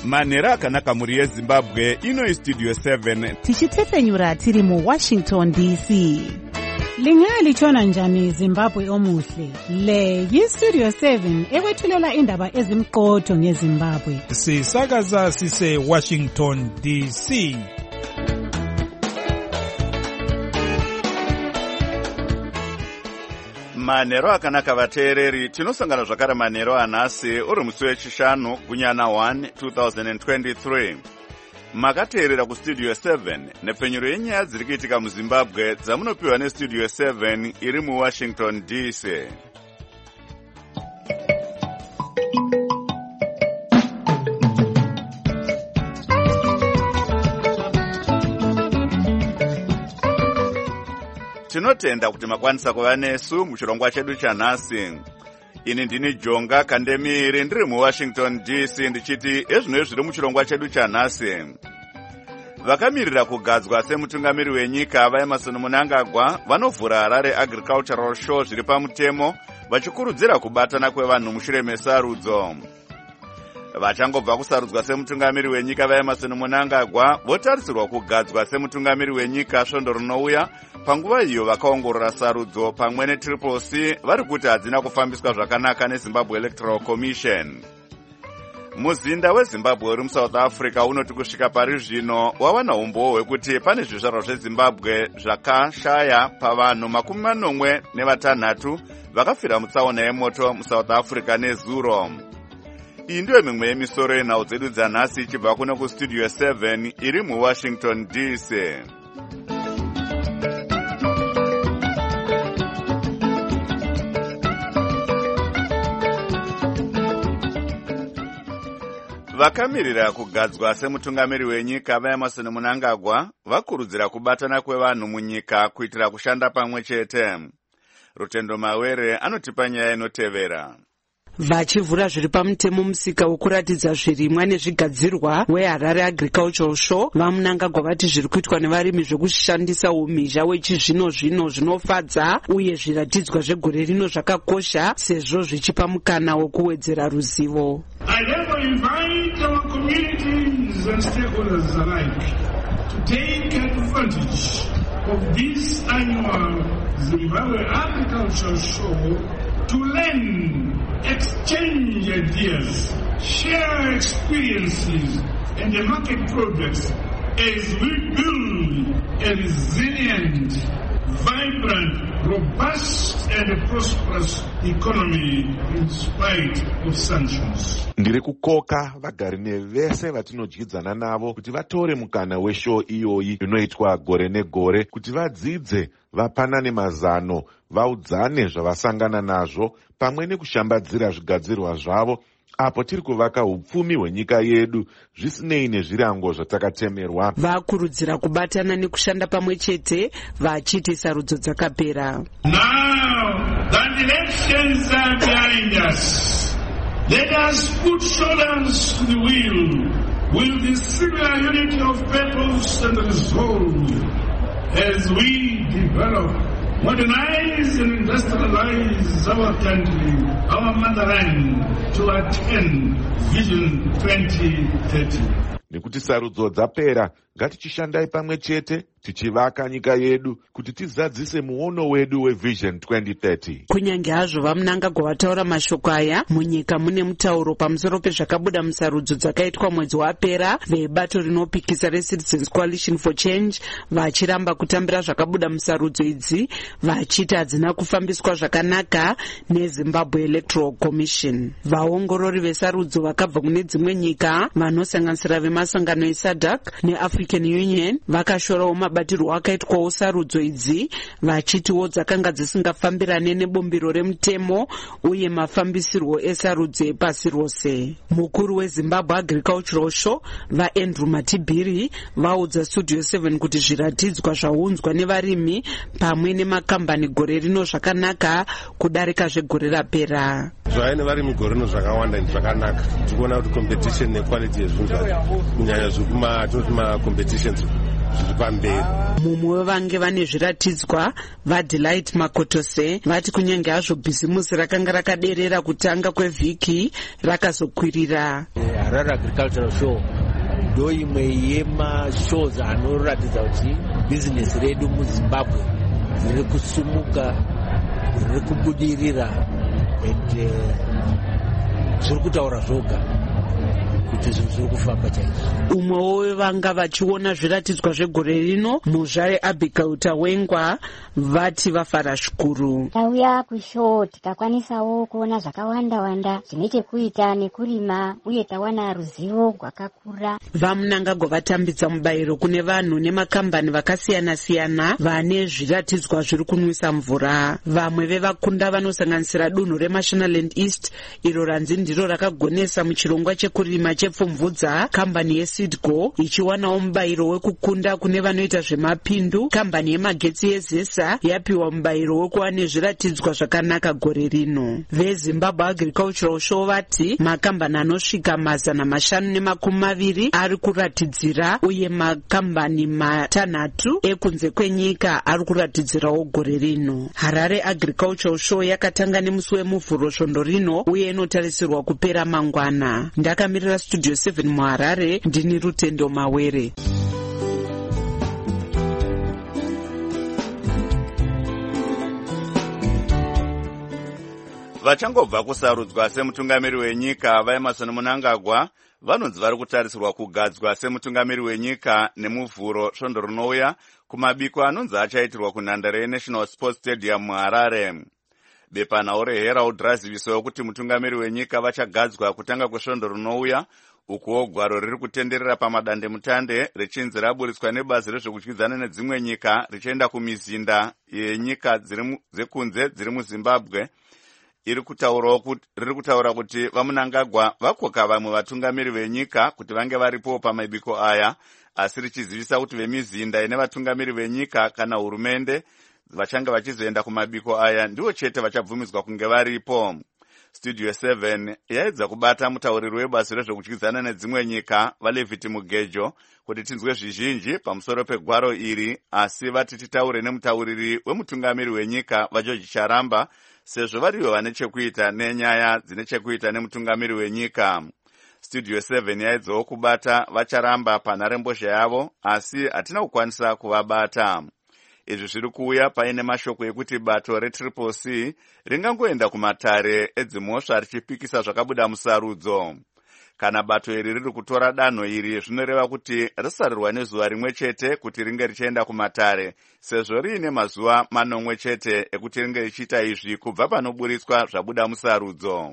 manhero akanaka muri yezimbabwe. Ino istudio 7 tichitefenyura tiri muWashington DC. Lingalitshona njani Zimbabwe omuhle? Le yistudio 7 ekwethulela indaba ezimqotho ngeZimbabwe. Sisakaza sise Washington DC. manhero akanaka vateereri. Tinosangana zvakare manhero anhasi uri musi wechishanu gunyana 1 2023. Makateerera kustudio 7 nepfenyuro yenyaya dziri kuitika muZimbabwe dzamunopiwa nestudio 7 iri muWashington DC. Tinotenda kuti makwanisa kuva nesu muchirongwa chedu chanhasi. Ini ndini Jonga Kandemiri ndiri muWashington DC ndichiti ezvino zviri muchirongwa chedu chanhasi. Vakamirira kugadzwa semutungamiri wenyika vaEmmerson Mnangagwa vanovhura Harare Agricultural Show zviri pamutemo vachikurudzira kubatana kwevanhu mushure mesarudzo. Vachangobva kusarudzwa semutungamiri wenyika vaEmmerson Mnangagwa votarisirwa kugadzwa semutungamiri wenyika svondo rinouya. Panguva iyo vakaongorora sarudzo pamwe neTCCC vari kuti hadzina kufambiswa zvakanaka neZimbabwe Electoral Commission. Muzinda weZimbabwe uri muSouth Africa unoti kusvika pari zvino wawana umbowo hwekuti pane zvizvarwa zveZimbabwe zvakashaya pavanhu 46 vakafira mutsaona yemoto muSouth Africa nezuro. Iyi ndiyo mimwe yemisoro yenhau dzedu dzanhasi ichibva kuno kustudio 7 iri muWashington DC. Vakamirira kugadzwa semutungamiri wenyika vaEmmerson Mnangagwa vakurudzira kubatana kwevanhu munyika kuitira kushanda pamwe chete. Rutendo Mawere anotipa nyaya inotevera. Vachivhura zviri pamutemo musika wokuratidza zvirimwa nezvigadzirwa weHarare Agricultural Show, vaMnangagwa vati zviri kuitwa nevarimi zvekushandisa umhizha wechizvino zvino zvinofadza uye zviratidzwa zvegore rino zvakakosha sezvo zvichipa mukana wokuwedzera ruzivo. I therefore invite our communities and stakeholders alike to take advantage of this annual Zimbabwe Agricultural Show to learn, exchange ideas, share experiences and the market products as we build a resilient, vibrant, robust and prosperous economy in spite of sanctions. Ndiri kukoka vagari vese vatinodyidzana navo kuti vatore mukana weshow iyoyi inoitwa gore negore kuti vadzidze, vapanane mazano, vaudzane zvavasangana nazvo pamwe nekushambadzira zvigadzirwa zvavo apo tiri kuvaka upfumi hwenyika yedu zvisinei nezvirango zvatakatemerwa. Vakurudzira kubatana nekushanda pamwe chete vachiti sarudzo dzakapera. Now that elections are behind us, let us put shoulders to the wheel with the similar unity of purpose and resolve as we develop, modernize and industrialize our country, our motherland, to attain Vision 2030. Nekuti sarudzo dzapera, ngatichishandai pamwe chete tichivaka nyika yedu kuti tizadzise muono wedu weVision 2030. Kunyange hazvo vaMnangagwa vataura mashoko aya, munyika mune mutauro pamusoro pezvakabuda musarudzo dzakaitwa mwedzi wapera vebato rinopikisa reCitizens Coalition for Change vachiramba kutambira zvakabuda musarudzo idzi vachiti hadzina kufambiswa zvakanaka neZimbabwe Electoral Commission. Vaongorori vesarudzo vakabva kune dzimwe nyika vanosanganisira vemasangano eSADC neAfrican Union vakashorawo mabatirwo akaitwawo sarudzo idzi vachitiwo dzakanga dzisingafambirane nebombiro remutemo uye mafambisirwo esarudzo epasi rose. Mukuru weZimbabwe Agricultural Show vaAndrew Matibiri vaudza Studio 7 kuti zviratidzwa zvaunzwa nevarimi pamwe nemakambani gore rino zvakanaka kudarika zvegore rapera. Zvaine varimi gore rino zvakawanda zvakanaka. Tikuona kuti competition nequality yezvinhu kunyanya zvekuma competitions zviri pamberi. Mumwe vange vane zviratidzwa vaDelight Makotose vati kunyange hazvo bhizimusi rakanga rakaderera kutanga kwevhiki rakazokwirira. Harare Agricultural Show ndo imwe yemashows anoratidza kuti bhizinesi redu muZimbabwe riri kusumuka, riri kubudirira, and zviri kutaura zvoga kuti zvinhu zviri kufamba chaizvo. Umwewo vanga vachiona zviratidzwa zvegore rino muzvare Abigail Tawengwa vati vafara shukuru. Tauya kushow tikakwanisawo kuona zvakawanda zvine chekuita nekurima uye tawana ruzivo rwakakura. Vamunangagwa vatambidza mubayiro kune vanhu nemakambani vakasiyana-siyana vane zviratidzwa zviri kunwisa mvura. Vamwe vevakunda vanosanganisira dunhu reMashonaland East iro ranzi ndiro rakagonesa muchirongwa chekurima chepfumvudza, kambani yeSeedco ichiwanawo mubayiro wekukunda kune vanoita zvemapindu. Kambani yemagetsi yeZesa yapiwa mubayiro wekuva nezviratidzwa zvakanaka gore rino. VeZimbabwe Agricultural Show vati makambani anosvika 520 ari kuratidzira uye makambani 6 ekunze kwenyika ari kuratidzirawo gore rino. Harare Agricultural Show yakatanga nemusi wemuvhuro svondo rino uye inotarisirwa kupera mangwana. Ndakamirira Studio 7 muHarare, ndini Rutendo Mawere. Vachangobva kusarudzwa semutungamiri wenyika vaEmmerson Mnangagwa vanonzi vari kutarisirwa kugadzwa semutungamiri wenyika nemuvhuro svondo rinouya kumabiko anonzi achaitirwa kunhandare yeNational Sports Stadium muHarare. Bepanhau reHerald razivisawo kuti mutungamiri wenyika vachagadzwa kutanga kwesvondo rinouya, ukuwo gwaro riri kutenderera pamadandemutande richinzi raburitswa nebazi rezvekudyidzana nedzimwe nyika richienda kumizinda yenyika dzekunze dziri muZimbabwe. Riri kutaura kuti vaMnangagwa vakoka vamwe vatungamiri venyika kuti vange varipo pamabiko aya, asi richizivisa kuti vemizinda ine vatungamiri venyika kana hurumende vachange vachizoenda kumabiko aya ndivo chete vachabvumidzwa kunge varipo. Studio 7 yaedza kubata mutauriri webasi rezvekudyidzana nedzimwe nyika vaLevity Mugejo kuti tinzwe zvizhinji pamusoro pegwaro iri, asi vati titaure nemutauriri wemutungamiri wenyika vaGeorge Charamba sezvo varivo vane chekuita nenyaya dzine chekuita nemutungamiri wenyika. Studio 7 yaedzawo kubata vaCharamba panharembozha yavo, asi hatina kukwanisa kuvabata. Izvi zviri kuuya paine mashoko ekuti bato reCCC ringangoenda kumatare edzimhosva richipikisa zvakabuda musarudzo. Kana bato iri riri kutora danho iri, zvinoreva kuti risarirwa nezuva rimwe chete kuti ringe richienda kumatare, sezvo riine mazuva 8 chete ekuti ringe richiita izvi kubva panoburitswa zvabuda musarudzo.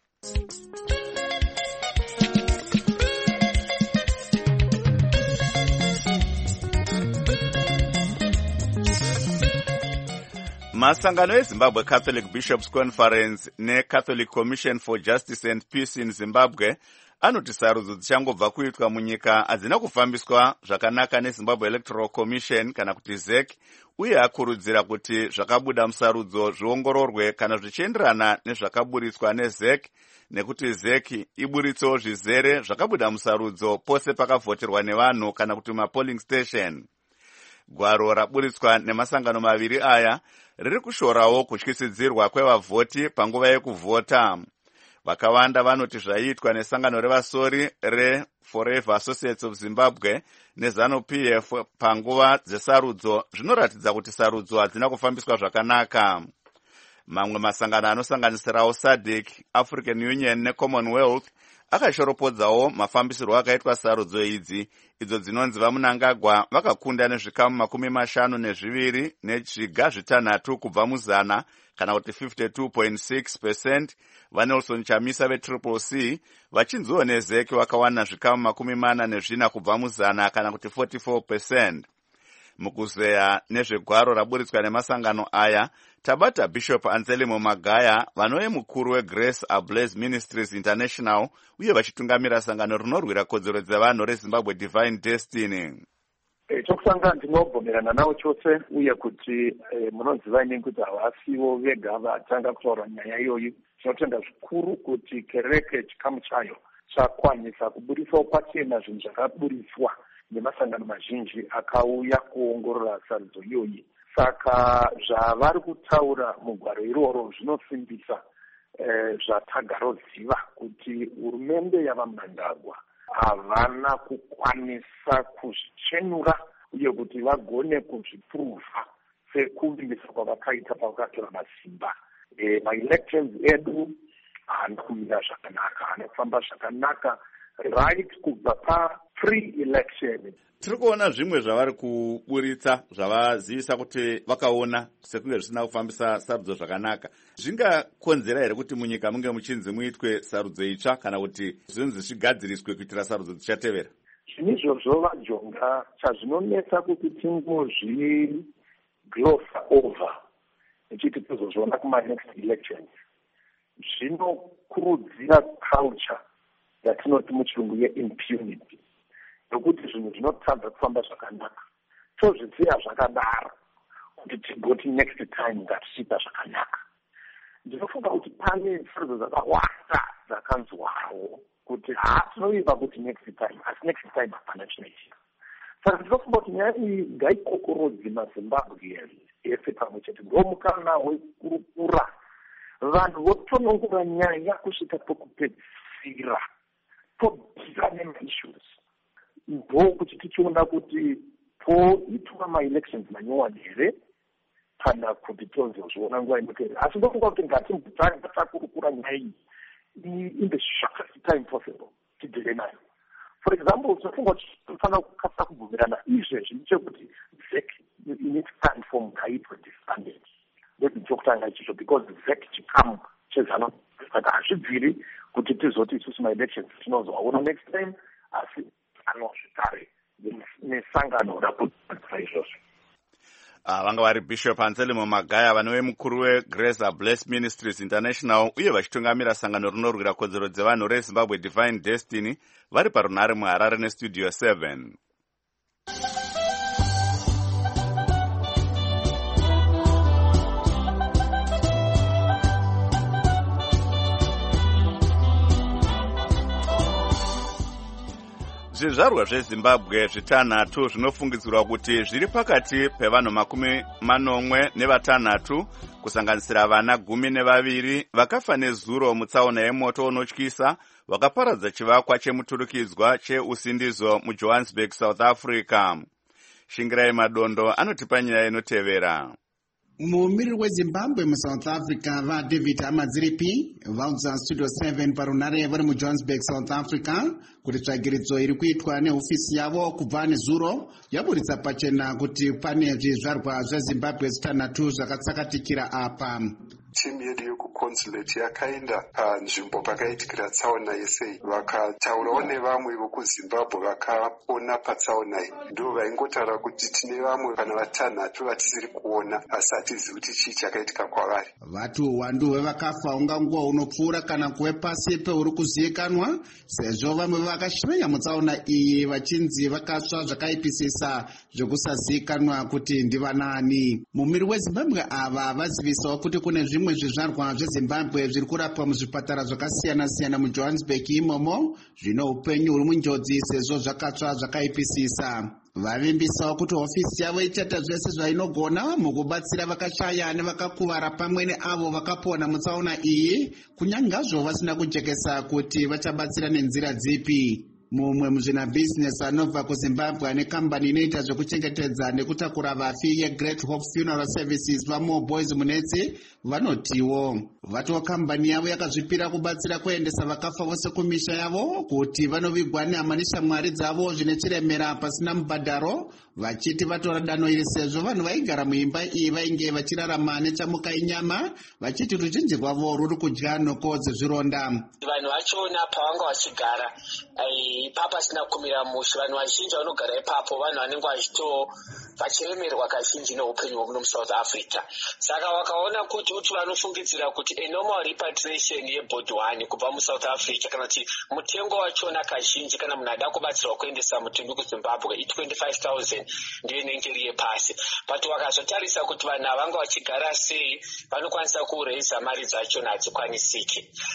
Masangano eZimbabwe Catholic Bishops Conference neCatholic Commission for Justice and Peace in Zimbabwe anoti sarudzo dzichangobva kuitwa munyika hadzina kufambiswa zvakanaka neZimbabwe Electoral Commission kana kuti ZEC, uye akurudzira kuti zvakabuda musarudzo zviongororwe kana zvichienderana nezvakaburitswa neZEC, nekuti ZEC iburitsewo zvizere zvakabuda musarudzo pose pakavhoterwa nevanhu kana kuti mapolling station. Gwaro raburitswa nemasangano maviri aya riri kushorawo kutyisidzirwa kwevavhoti panguva yekuvhota. Vakawanda vanoti zvaiitwa nesangano revasori reForever Associates of Zimbabwe neZANU-PF panguva dzesarudzo zvinoratidza kuti sarudzo hadzina kufambiswa zvakanaka. Mamwe masangano anosanganisirawo SADC, African Union neCommonwealth akashoropodzawo mafambisirwo akaitwa sarudzo idzi, idzo dzinonzi vaMnangagwa vakakunda nezvikamu 52 nezviga 6 kubva muzana kana kuti 52.6%, vaNelson Chamisa veCCC vachinziwo neZEC vakawana zvikamu 44 kubva muzana kana kuti 44%. Mukuzeya nezvegwaro raburitswa nemasangano aya, tabata Bishop Anselmo Magaya, vanove mukuru weGrace Ablaze Ministries International uye vachitungamira sangano rinorwira kodzero dzevanhu reZimbabwe Divine Destiny. Chokutanga ndinobvumirana nawo chose uye kuti munonzi vaine kuti havasiwo vega vatanga kutaura nyaya iyoyi. Tinotenda zvikuru kuti kereke chikamu chayo chakwanisa kubuditsawo pachena zvinhu zvakaburitswa nemasangano mazhinji akauya kuongorora sarudzo iyoyi. Saka zvavari kutaura mugwaro iroro zvinosimbisa zvatagaroziva kuti hurumende yavaMnangagwa havana kukwanisa kuzvichenura uye kuti vagone kuzvipuruvha sekuvimbisa kwavakaita pavakatora masimba. Ma-elections edu haana kumira zvakanaka, haana kufamba zvakanaka right kubva pa-pre-election. Tiri kuona zvimwe zvavari kuburitsa zvavazivisa kuti vakaona sekunge zvisina kufambisa sarudzo zvakanaka. Zvingakonzera here kuti munyika munge muchinzi muitwe sarudzo itsva kana kuti zvinzi zvigadziriswe kuitira sarudzo dzichatevera? Zvinizvozvo vaJonga, chazvinonetsa kuti tingozviglosa over nechiti tozozviona kuma-next elections. Zvinokurudzira culture yatinoti muchirungu ye-impunity, nokuti zvinhu zvinotadza kufamba zvakanaka. Tozvisiya zvakadaro kuti tigoti next time ngatichiita zvakanaka. Ndinofunga kuti pane sarudzo dzakawanda dzakanzwawo kuti tinoimba kuti next time, asi next time hapana chinoitika. Saka ndinofunga kuti nyaya iyi ngaikokorodze maZimbabwe ese pamwe chete. Ndomukana wekurukura vanhu votonongora nyaya kusvika pokupedzisira, tobvira nema-issues. Ndokuti tichiona kuti poitwa ma-elections manyowani here kana kuti tozozviona nguva inotevera. Asi ndofunga kuti ngatimbutane takurukura nyaya iyi in the shortest time possible tidhile nayo. For example, tinofunga kuti tofanira kukasira kubvumirana izvezvi nechekuti ZEC in its time form ngaitwe disbanded. Ndokutanga ichicho because ZEC chikamu chezano saka hazvibviri kuti tizoti isusu ma-elections tinozoaona next time, asi anozvitare nesangano rakudzisa izvozvo. Vanga vari Bishop Anselmo Magaya, vanove mukuru weGrace Bless Ministries International uye vachitungamira sangano rinorwira kodzero dzevanhu reZimbabwe Divine Destiny, vari parunhare muHarare neStudio 7. Zvizvarwa zveZimbabwe zvitanhatu zvinofungidzirwa kuti zviri pakati pevanhu 60 kusanganisira vana 12 vakafa nezuro mutsaona yemoto unotyisa wakaparadza chivakwa chemuturikidzwa cheusindizo muJohannesburg, South Africa. Shingirai Madondo anotipa nyaya inotevera. Mumiriri weZimbabwe muSouth Africa vaDavid Amadziripi vaudza Studio 7 parunhare vari muJohannesburg, South Africa kuti tsvagiridzo iri kuitwa nehofisi yavo kubva nezuro yaburitsa pachena kuti pane zvizvarwa zveZimbabwe zvitanhatu zvakatsakatikira apa. Timu yedu yekuconsulate yakaenda panzvimbo pakaitikira tsaona yese, vakataurawo nevamwe vokuZimbabwe vakaona patsaona iyi. Ndo vaingotaura kuti tine vamwe kana vatanhatu vatisiri kuona, asi hatizivi kuti chii chakaitika kwavari. Vatu uwandu hwevakafa unganguva unopfuura kana kuve pasi peuri kuzivikanwa, sezvo vamwe vakashimenya mutsaona iyi vachinzi vakatsva zvakaipisisa zvokusazivikanwa kuti ndivanani. Mumiri weZimbabwe ava vazivisawo kuti kune zvimwe zvizvarwa zveZimbabwe zviri kurapwa muzvipatara zvakasiyana-siyana muJohannesburg imomo zvino upenyu huri munjodzi sezvo zvakatsva zvakaipisisa. Vavimbisawo kuti hofisi yavo ichaita zvese zvainogona mukubatsira vakashaya nevakakuvara pamwe neavo vakapona mutsaona iyi, kunyangazvo vasina kujekesa kuti vachabatsira nenzira dzipi. Mumwe muzvinabhizinesi anobva kuZimbabwe ane kambani inoita zvekuchengetedza nekutakura vafi yeGreat Hope Funeral Services vaMoore Boys Munetsi vanotiwo vatiwo kambani yavo yakazvipira kubatsira kuendesa vakafa vose kumisha yavo kuti vanovigwa nehama neshamwari dzavo zvine chiremera pasina mubhadharo, vachiti vatora danho iri sezvo vanhu vaigara muimba iyi vainge vachirarama nechamuka inyama, vachiti ruzhinji rwavo ruri kudya nhoko dzezvironda. Vanhu vachiona pavanga vachigara ipapo pasina kumira mushe, vanhu vazhinji vanogara ipapo vanhu vanenge vachiremerwa kazhinji neupenyu hwemuno muSouth Africa. Saka vakaona kuti vanofungidzira kuti a normal repatriation yeboard 1 kubva muSouth Africa kana kuti mutengo wachona kazhinji kana munhu ada kubatsirwa kuendesa mutumbi kuZimbabwe i$25,000 ndiyo inenge iri yepasi. But vakazotarisa kuti vanhu havanga vachigara sei, vanokwanisa kureisa mari dzachona hadzikwanisiki.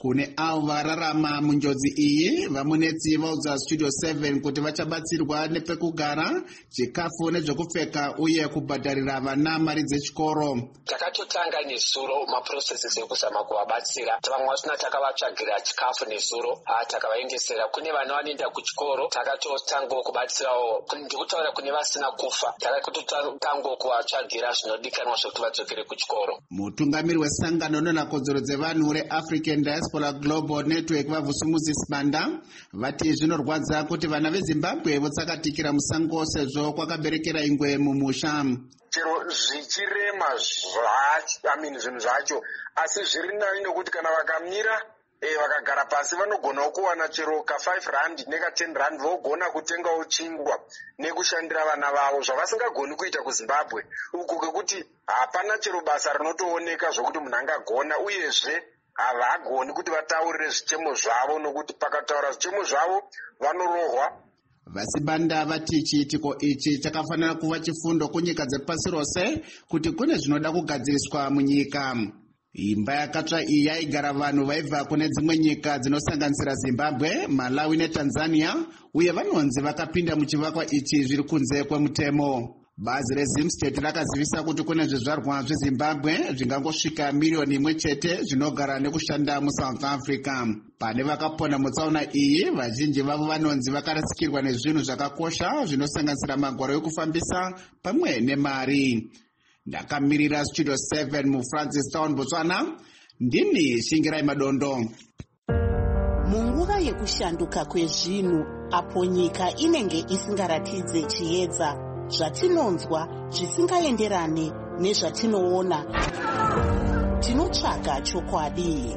Kune avo vararama munjodzi iyi, vamunetsi vaudza Studio 7 kuti vachabatsirwa nepekugara, chikafu nezvekupfeka uye kubhadharira vana mari dzechikoro. Takatotanga nesuro maprocesses ekuzama kuvabatsira. Vamwe vasina takavatsvagira chikafu nesuro takavaendesera kune vana vanoenda kuchikoro. Takatotangawo kubatsirawo, ndikutaura kune vasina kufa. Takatotangawo kuvatsvagira zvinodikanwa zvokuti vadzokere kuchikoro. Mutungamiri wesangano rinoona dzevanhu reAfrican Diaspora Global Network Vavusumuzi Sibanda vati zvinorwadza kuti vana veZimbabwe votsakatikira musango sezvo kwakaberekera ingwe mumusha. Chero zvichirema zvinhu zvacho asi zviri nani nekuti kana vakamira vakagara pasi vanogonawo kuwana chero ka5 rand neka 10 rand vogona kutengawo chingwa nekushandira vana vavo zvavasingagoni kuita kuZimbabwe uku kwekuti hapana chero basa rinotooneka zvokuti munhu angagona uyezve havagoni kuti vataurire zvichemo zvavo nokuti pakataura zvichemo zvavo vanorohwa. Vasibanda vati chiitiko ichi chakafanira kuva chifundo kunyika dzepasi rose kuti kune zvinoda kugadziriswa munyika. Imba yakatsva iyi yaigara vanhu vaibva kune dzimwe nyika dzinosanganisira Zimbabwe, Malawi neTanzania uye vanonzi vakapinda muchivakwa ichi zviri kunze kwemutemo. Bazi reZimstate rakazivisa kuti kune zvizvarwa zveZimbabwe zvingangosvika 1,000,000 chete zvinogara nekushanda muSouth Africa. Pane vakapona mutsaona iyi, vazhinji vavo vanonzi vakarasikirwa nezvinhu zvakakosha zvinosanganisira magwaro ekufambisa pamwe nemari. Ndakamirira Studio 7 muFrancistown, Botswana, ndini Shingirai Madondo. Munguva yekushanduka kwezvinhu apo nyika inenge isingaratidze chiedza, zvatinonzwa zvisingaenderane nezvatinoona, tinotsvaga chokwadi.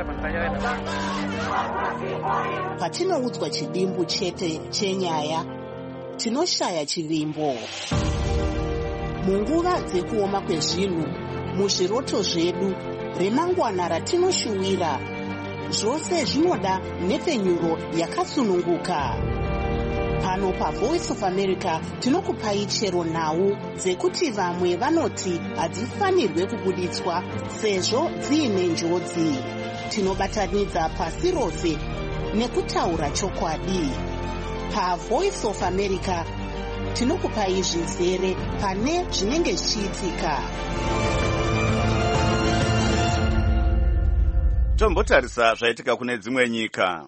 Patinoudzwa chidimbu chete chenyaya, tinoshaya chivimbo. Munguva dzekuoma kwezvinhu, muzviroto zvedu, remangwana ratinoshuwira, zvose zvinoda nhepfenyuro yakasununguka. Pano paVoice of America tinokupai chero nhau dzekuti vamwe vanoti hadzifanirwe kubuditswa sezvo dziine njodzi. Tinobatanidza pasi rose nekutaura chokwadi. PaVoice of America tinokupai zvizere pane zvinenge zvichiitika. Tombotarisa zvaitika kune dzimwe nyika.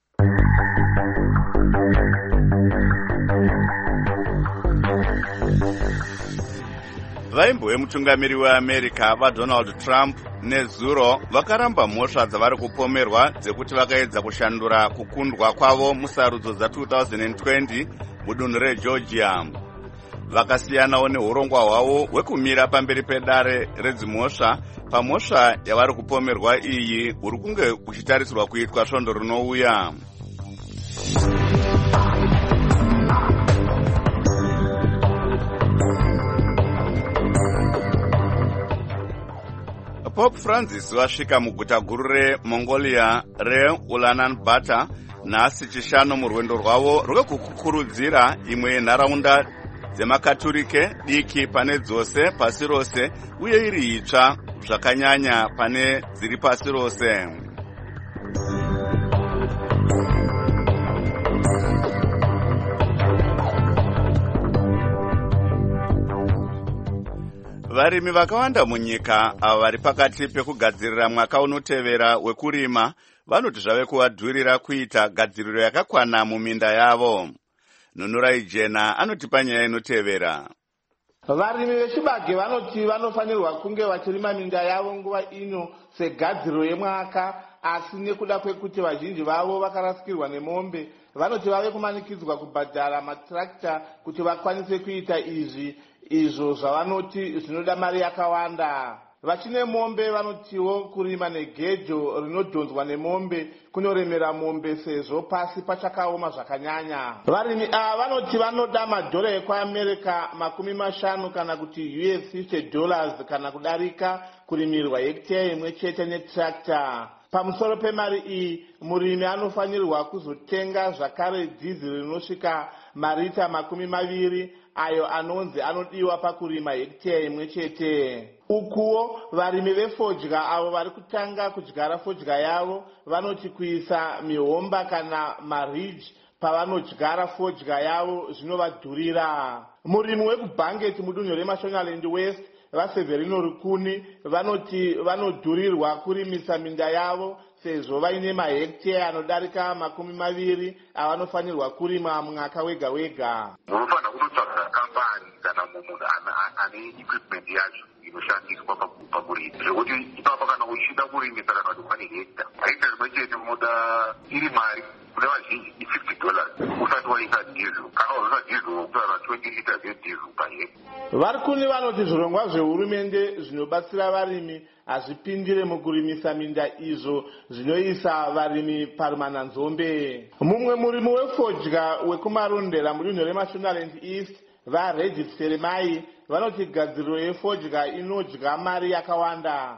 Vaimbo vemutungamiri weAmerica vaDonald Trump nezuro vakaramba mhosva dzavari kupomerwa dzekuti vakaedza kushandura kukundwa kwavo musarudzo dza2020 mudunhu reGeorgia. Vakasiyanawo neurongwa hwavo hwekumira pamberi pedare redzimhosva pamhosva yavari kupomerwa iyi uri kunge uchitarisirwa kuitwa svondo rinouya. Pope Francis wasvika muguta guru reMongolia reUlananbator nhasi chishanu murwendo rwavo rwekukurudzira imwe yenharaunda dzemakaturike diki pane dzose pasi rose uye iri itsva zvakanyanya pane dziri pasi rose. Varimi vakawanda munyika ava vari pakati pekugadzirira mwaka unotevera wekurima vanoti zvave kuvadhurira kuita gadziriro yakakwana muminda yavo. Nunurai Jena anotipa nyaya inotevera. Varimi vechibage vanoti vanofanirwa kunge vachirima minda yavo nguva ino segadziriro yemwaka, asi nekuda kwekuti vazhinji vavo vakarasikirwa nemombe vanoti vave kumanikidzwa kubhadhara matrakta kuti vakwanise kuita izvo zvavanoti zvinoda mari yakawanda. Vachine mombe vanotiwo kurima negejo rinodhonzwa nemombe kunoremera mombe sezvo pasi pachakaoma zvakanyanya. Varimi ava vanoti vanoda madhora ekuAmerica 50 kana kuti $50 kana kudarika kurimirwa hekiteya imwe chete netrakta. Pamusoro pemari iyi, murimi anofanirwa kuzotenga zvakare dhiziri rinosvika marita 20 ayo anonzi anodiwa pakurima hekiteya imwe chete. Ukuwo varimi vefodya avo vari kutanga kudyara fodya yavo vanoti kuisa mihomba kana mariji pavanodyara fodya yavo zvinovadhurira. Murimi wekubhangeti mudunhu reMashonaland West vaSeverino Rukuni vanoti vanodhurirwa kurimisa minda yavo sezvo vaine mahekiteya anodarika 20 avanofanirwa kurima mwaka wega wega. Munofanira kunotsvaga kambani kana munhu ane equipment yacho inoshandiswa pakurima zvekuti ipapa kana uchida kurimisa kana kuti pane hekta rimwe chete unoda iri mari kune vazhinji $50 usati waisa diesel kana wazoisa diesel wokutora 20 liters yediesel pahekta. Varikuni vanoti zvirongwa zvehurumende zvinobatsira varimi hazvipindire mukurimisa minda izvo zvinoisa varimi parumananzombe. Mumwe murimi wefodya wekumarondera mudunhu reMashonaland East vaRegis Seremai vanoti gadziriro yefodya inodya mari yakawanda.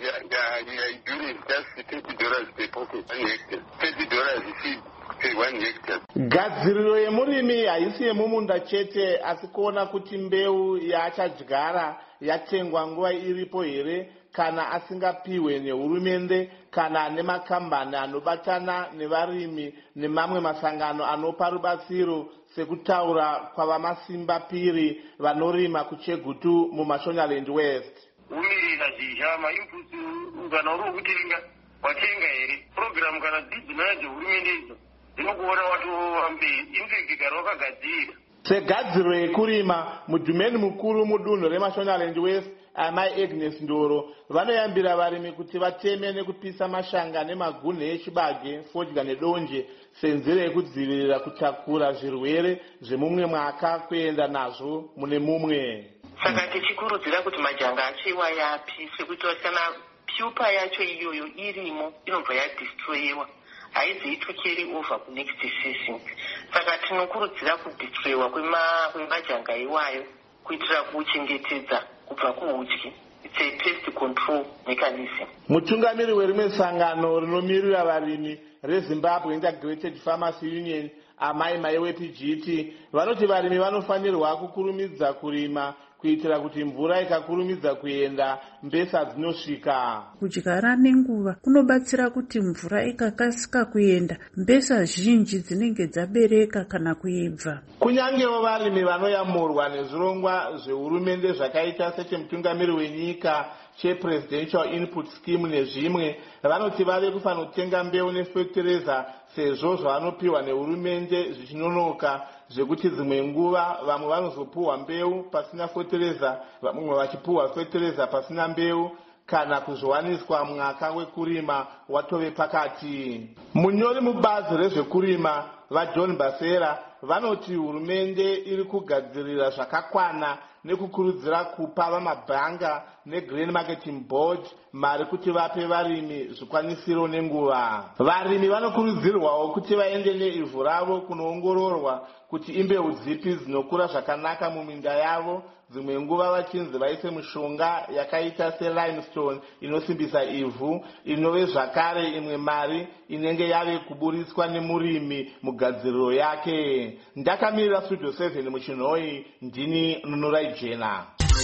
Gadziriro yemurimi haisi yemumunda chete asi kuona kuti mbeu yaachadyara yatengwa nguva iripo here kana asingapiwe nehurumende kana nemakambani anobatana nevarimi nemamwe masangano anopa rubatsiro sekutaura kwavamasimba piri vanorima kuChegutu muMashonaland West. Umirira zhizha mainputs kana uri kutenga watenga here program kana dzidzi hurumende idzo dzinokuona watova mberi infekigara wakagadzira. Segadziro yekurima mudhumeni mukuru mudunhu reMashonaland West Amai Agnes Ndoro vanoyambira varimi kuti vateme nekupisa mashanga nemagunhe echibage, fodya nedonje senzira yekudzivirira kutakura zvirwere zvemumwe mwaka kuenda nazvo mune mumwe. Saka tichikurudzira kuti majanga achiwa yapiswe kuitira kana pyupa yacho iyoyo irimo inobva yadestroyiwa haizoitwe carry over ku next season. Saka tinokurudzira kudestroyiwa kwemajanga iwayo kuitira kuchengetedza kubva kuudyi. It's a pest control mechanism. Mutungamiri werimwe sangano rinomirira varimi reZimbabwe Integrated Farmers Union Amai Maiwe PGT vanoti varimi vanofanirwa kukurumidza kurima kuitira kuti mvura ikakurumidza kuenda mbesa dzinosvika. Kudyara nenguva kunobatsira kuti mvura ikakasika kuenda mbesa zhinji dzinenge dzabereka kana kuibva. Kunyangewo varimi vanoyamurwa nezvirongwa zvehurumende zvakaita sechemutungamiri wenyika chePresidential Input Scheme nezvimwe vanoti vave kufanotenga mbeu nefetereza sezvo zvavanopiwa nehurumende zvichinonoka zvekuti dzimwe nguva vamwe vanozopuhwa mbeu pasina fetereza vamwe vachipuhwa fetereza pasina mbeu kana kuzowaniswa mwaka wekurima watove pakati. Munyori mubazi rezvekurima vaJohn Basera vanoti hurumende iri kugadzirira zvakakwana nekukurudzira kupa vamabhanga neGrain Marketing Board mari kuti vape varimi zvikwanisiro nenguva. Varimi vanokurudzirwawo kuti vaende neivhu ravo kunoongororwa kuti imbeu dzipi dzinokura zvakanaka muminda yavo, dzimwe nguva vachinzi vaise mishonga yakaita selimestone inosimbisa ivhu inove zvakare imwe mari inenge yave kuburitswa nemurimi mugadziriro yake. Ndakamirira Studio 7 muchinhoi ndini Nunurai Jena.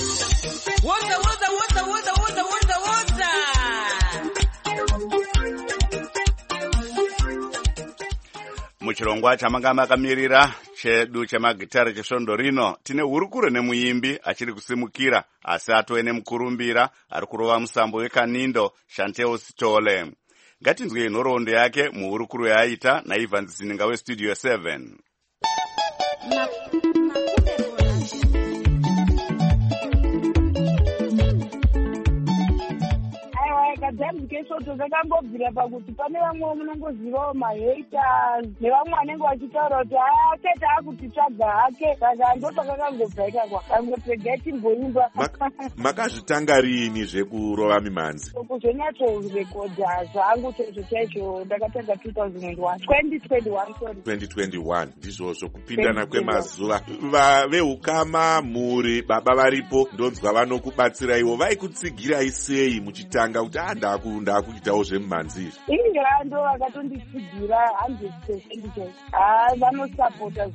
Muchirongwa chamanga makamirira chedu chemagitari chesvondo rino tine hurukuro nemuimbi achiri kusimukira asi atove nemukurumbira ari kurova musambo wekanindo Chanteo Sitole. Ngatinzwe nhoroondo yake muhurukuro yaaita naIvan Zininga weStudio 7. Dzazikesoto dzakangobvira pakuti pane vamwe munongozivawo mahaters nevamwe vanenge vachitaura kuti aketa akutitsvaga hake saka ndopakakangobva ikakwa kangopega timboimba. Makazvitanga riini zvekurova mimanzi? Kuzonyatsorekodha zvangu chaizvo chaizvo ndakatanga 2021 ndizvozvo kupindana kwemazuva. Vehukama mhuri baba varipo ndonzwa vanokubatsira ivo vaikutsigirai sei muchitanga kuti ndakuitawo zvemumanziri ndo vakatondisigira 100% chai vanosapota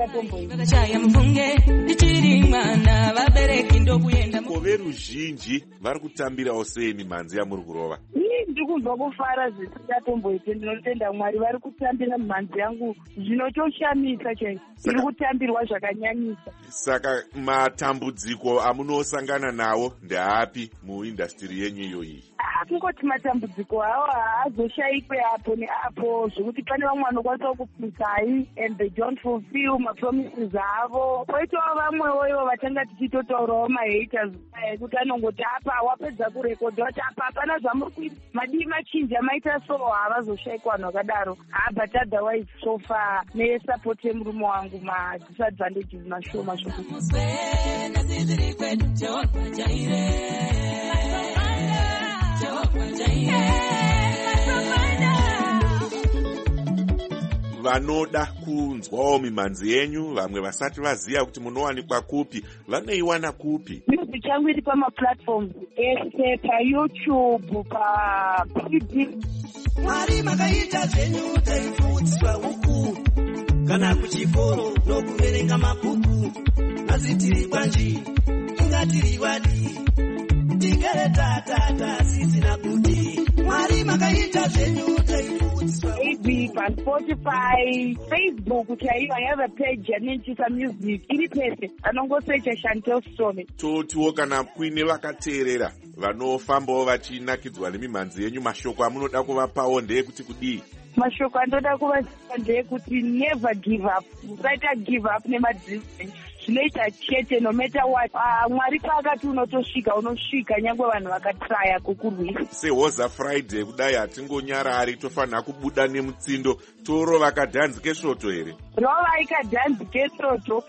zvisingatomboiko veruzhinji vari kutambirawo sei mimhanzi yamuri kurova? ndiri kunzwa kufara zvisingatomboite. Ndinotenda Mwari vari kutambira mimhanzi yangu zvinotoshamisa chai, iri kutambirwa zvakanyanyisa. Saka matambudziko amunosangana nawo ndeapi muindastiri yenyu iyoyi? Kungoti matambudziko awo haazoshayikwe apo neapo, zvekuti pane vamwe vanokwanisa kupusai and they don't fulfill mapromises avo. Poitawo vamwewo ivo vatanga tichitotaurawo mahaters ekuti anongoti apa wapedza kurekodha kuti apa hapana zvamuri kuita, madii machinja maita so, havazoshayikwa vanhu vakadaro. But otherwise so far nesapoti yemurume wangu madisadvantages mashoma zvokuti vanoda kunzwawo mimhanzi yenyu, vamwe vasati vaziya kuti munowanikwa kupi, vanoiwana kupi? music yangu iri pamaplatforms ese, payoutube, paPD. Mwari makaita zvenyu taipfuudziswa huku kana kuchikoro nokuverenga mabhuku, asi tiri kwanji ingatiri wadi tigere tatata sisina kuti. Mwari makaita zvenyu taipfuudziswa Spotify, Facebook, chaiyo. I have a page yanenchisa music iri pese, anongosecha Chantel Stone. Totiwo kana kuine vakateerera vanofambawo vachinakidzwa nemimhanzi yenyu, mashoko amunoda kuvapawo ndeyekuti kudii? Mashoko andoda kuvasipa ndeyekuti never give up. Usaita give up nemadreams. Zvinoita chete no matter what. Mwari paakati unotosvika unosvika, nyangwe vanhu vakatraya kukurwisa. Sehoza Friday kudai hatingonyarari, tofanira kubuda nemutsindo torova kadhanzi kesvoto here? Rova ikadhanzi kesvoto.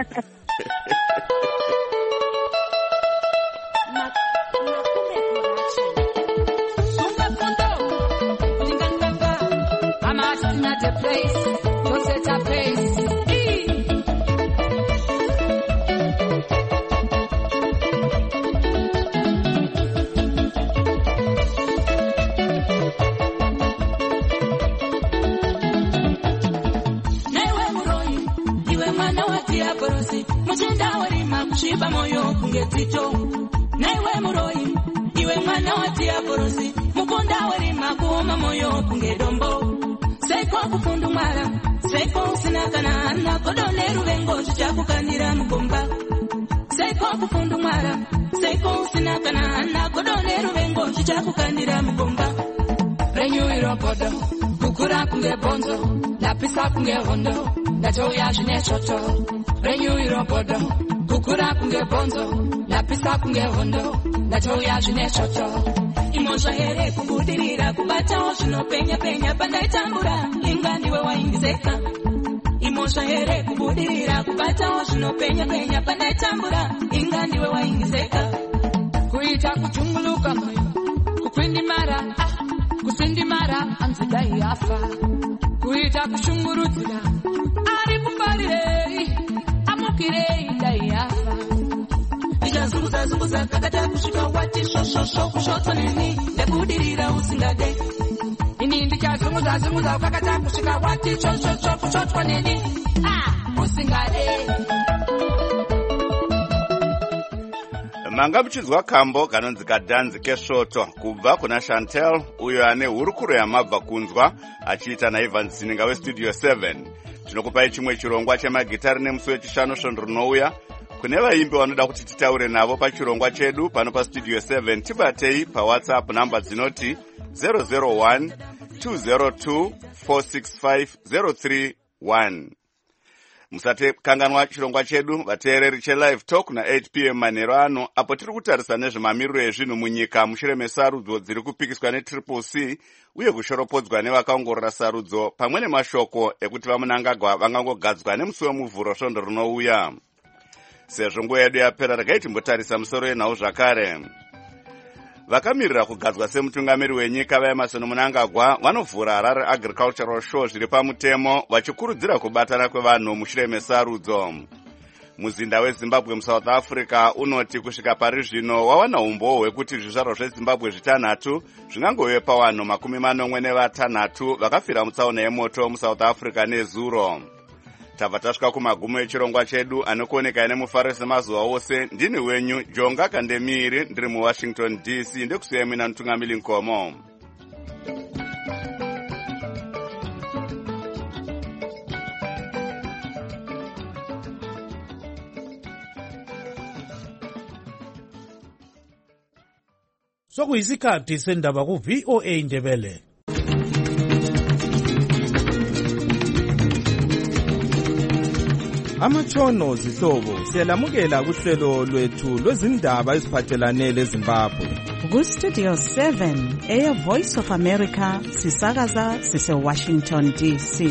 Shiba moyo kungetito naiwe muroi iwe mwana watia borosi mukunda werima kuoma moyo kungedombo seko kupundu mara seko usinakana na kodone ruvengo chichakukanira mugomba seko kupundu mara seko usinakana na kodone ruvengo chichakukanira mugomba renyu irokodo kukura kunge bonzo lapisa kunge hondo ndatoya zvine shoto renyu irokodo kukura kunge bonzo lapisa kunge hondo ndatoya zvine shoto imozva here kubudirira kubatawo zvinopenya penya pandaitambura inga ndiwe waingizeka imozva here kubudirira kubatawo zvinopenya penya pandaitambura inga ndiwe waingizeka kuita kuchunguluka moyo kukwindimara kusindimara anzidai yafa kuita kushungurudzira ari kumbarirei amukirei dai yafa ichazunguza kakata kusvika wati shosho kushotwa nini ndekudirira usingade ini ndichazunguza kakata kusvika wati shosho kushotwa nini usingade. Manga muchinzwa kambo kanonzi kadhanzi kesvoto kubva kuna Chantel, uyo ane hurukuro yamabva kunzwa achiita naIvan Zininga westudio 7. Tinokupai chimwe chirongwa chemagitari nemusi wechishanu svondo rinouya. Kune vaimbi vanoda kuti titaure navo pachirongwa chedu pano pastudio 7, tibatei pawhatsapp namba dzinoti 001 202 465 031. Musate kanganwa chirongwa chedu vateereri chelive talk na 8 p.m. manheru ano, apo tiri kutarisa nezvemamiriro ezvinhu munyika mushure mesarudzo dziri kupikiswa neCCC uye kushoropodzwa nevakaongorora sarudzo pamwe nemashoko ekuti vamunangagwa vangangogadzwa nemusi wemuvhuro svondo rinouya. Sezvo nguva yedu yapera, regai timbotarisa musoro yenhau zvakare. Vakamirira kugadzwa semutungamiri wenyika vaEmmerson Mnangagwa vanovhura Harare Agricultural Show zviri pamutemo, vachikurudzira kubatana kwevanhu mushure mesarudzo. muzinda wezimbabwe muSouth Africa unoti kusvika pari zvino wawana umbo hwekuti zvizvarwa zvezimbabwe 6 zvingangove pavanhu 46 vakafira mutsaona yemoto muSouth Africa nezuro. Tabva tasvika kumagumo echirongwa chedu anokuoneka nemufaro semazuva ose. Ndini wenyu Jonga Kandemiri, ndiri muWashington DC, ndikusiya mina Ntungamili Nkomo. Sokuyisikhathi sendaba ku VOA Ndebele. Amatshono zihlobo siyalamukela kuhlelo lwethu lwezindaba eziphathelane leZimbabwe. Ku Studio 7 Air Voice of America sisakaza sise Washington DC.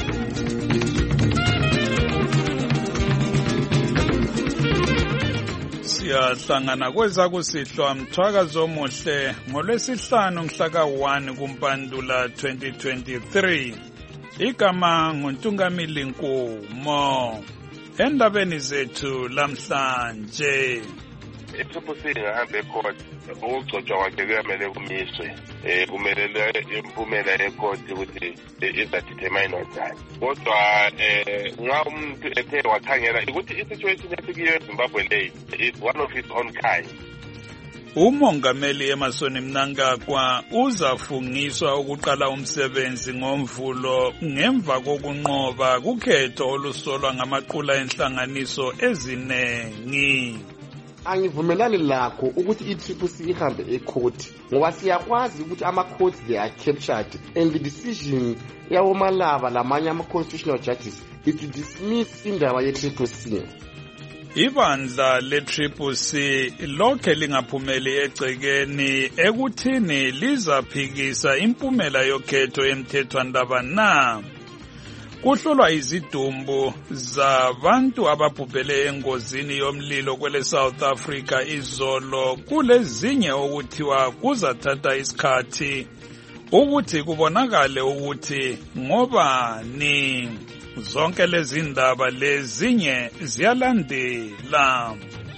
Siyahlangana kweza kusihlwa mthwakazo omuhle ngolwesihlanu mhla ka-1 kuMpandula 2023. Igama nguNtungamili Nkomo. Endabeni zethu lamhlanje. I-Triple-C ingahambe ecourt, ukugcotshwa kwakhe kuyamele kumiswe. Kumele impumela yecourt ukuthi izadetermine njani. Kodwa nxa umuntu ethe wakhangela ukuthi i-situation esikiyo eZimbabwe leyi is one of its own kind. Umongameli Emmerson Mnangagwa uzafungiswa ukuqala umsebenzi ngoMvulo ngemva kokunqoba kukhetho olusolwa ngamaqula enhlanganiso ezinengi. Angivumelani lakho ukuthi i-Triple-C ihambe ecourt ngoba siyakwazi ukuthi ama-courts they are captured and the decision yawomalaba lamanye ama-constitutional judges is to dismiss indaba ye-Triple-C. Ibandla le-Triple-C lokhe lingaphumeli egcekeni ekuthini lizaphikisa impumela yokhetho emthethwandaba na. Kuhlolwa izidumbu zabantu ababhubhele engozini yomlilo kwele South Africa izolo kulezinye okuthiwa kuzathatha isikhathi ukuthi kubonakale ukuthi ngobani. Zonke lezi ndaba lezinye ziyalandela.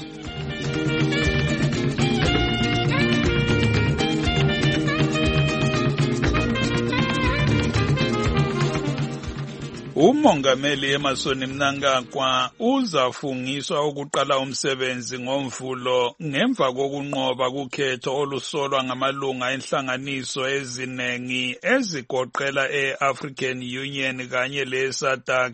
Umongameli Emmerson Mnangagwa uzafungiswa ukuqala umsebenzi ngoMvulo ngemva kokunqoba kukhetho olusolwa ngamalunga enhlanganiso ezinengi ezigoqela e-African Union kanye le-SADC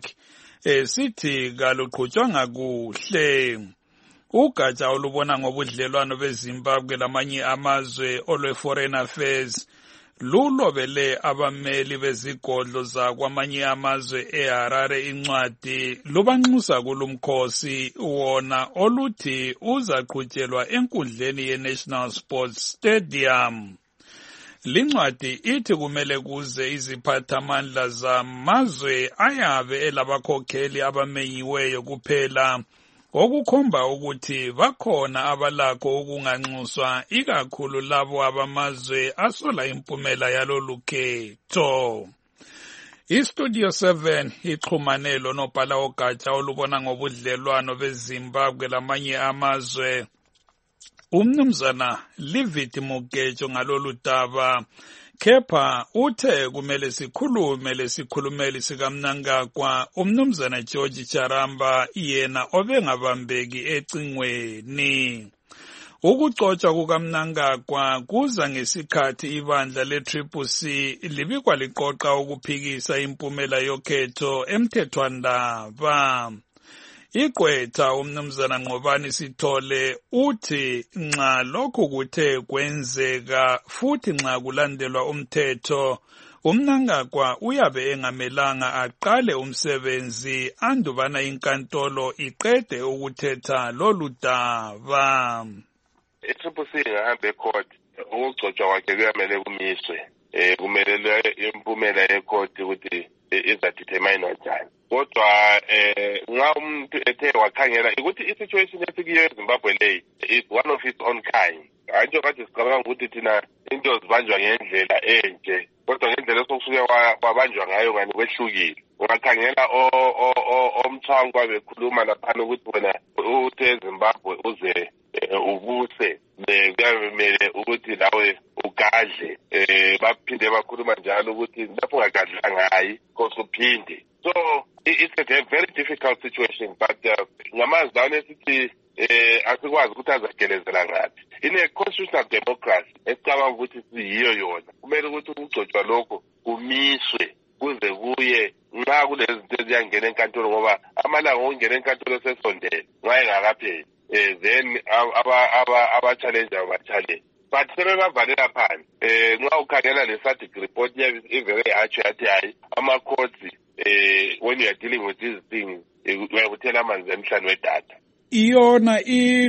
sithi kaluqhutshwanga kuhle. Ugatsha olubona ngobudlelwano beZimbabwe lamanye amazwe olwe-Foreign Affairs lulobele abameli bezigodlo zakwamanye amazwe eHarare incwadi lubanxusa kulumkhosi wona oluthi uzaqhutshelwa enkundleni ye-National Sports Stadium. Lincwadi ithi kumele kuze iziphathamandla zamazwe ayabe elabakhokheli abamenyiweyo kuphela, okukhomba ukuthi bakhona abalakho ukunganxuswa ikakhulu labo abamazwe asola impumela yalolu khetho. IStudio 7 ixhumane lonobhala ogatsha olubona ngobudlelwano beZimbabwe lamanye amazwe uMnumzana Livit Mugejo ngalolu daba, kepha uthe kumele sikhulume lesikhulumeli sikaMnangagwa uMnumzana George Charamba yena obengabambeki ecingweni. Ukuxotshwa kukaMnangagwa kuza ngesikhathi ibandla le-Triple-C libikwa liqoqa ukuphikisa impumela yokhetho emthethwandaba. Igqwetha uMnumzana Nqobani Sithole uthi nxa lokhu kuthe kwenzeka futhi nxa kulandelwa umthetho, uMnangagwa uyabe engamelanga aqale umsebenzi andubana inkantolo iqede ukuthetha lolu daba. I-Triple-C ingahambe ecourt, ukugcotshwa kwakhe kuyamele kumiswe. Kumele impumela yecourt ukuthi izadetermine njani. Kodwa nxa umuntu ethe wakhangela ukuthi i-situation esikiyo eZimbabwe leyi is one of its own kind. Antsho kade sicabanga ukuthi thina into zibanjwa ngendlela enje, kodwa ngendlela sokusuke wabanjwa ngayo ngani kwehlukile. ungakhangela omthwangwa bekhuluma laphana ukuthi wena uthi eZimbabwe uze ubuse kuyamele ukuthi lawe ugadle baphinde bakhuluma njalo ukuthi lapho ungagadlanga hayi kose uphinde. So it's a very difficult situation, but ngamazi lawo esithi asikwazi ukuthi azagelezela ngathi. In a constitutional democracy esicabanga ukuthi siyiyo yona kumele ukuthi ukugcotshwa lokho kumiswe kuze kuye nxa kulezinto eziyangena enkantolo ngoba amalanga okungena enkantolo sesondele nxa engakapheli then aba-challenger ba-challenge but sebebavalela phandle nxa ukhangela le-static report ivele atsho yathi hayi ama-courts when you are dealing with these things uyakuthela amanzi emhlane wedata. Iyona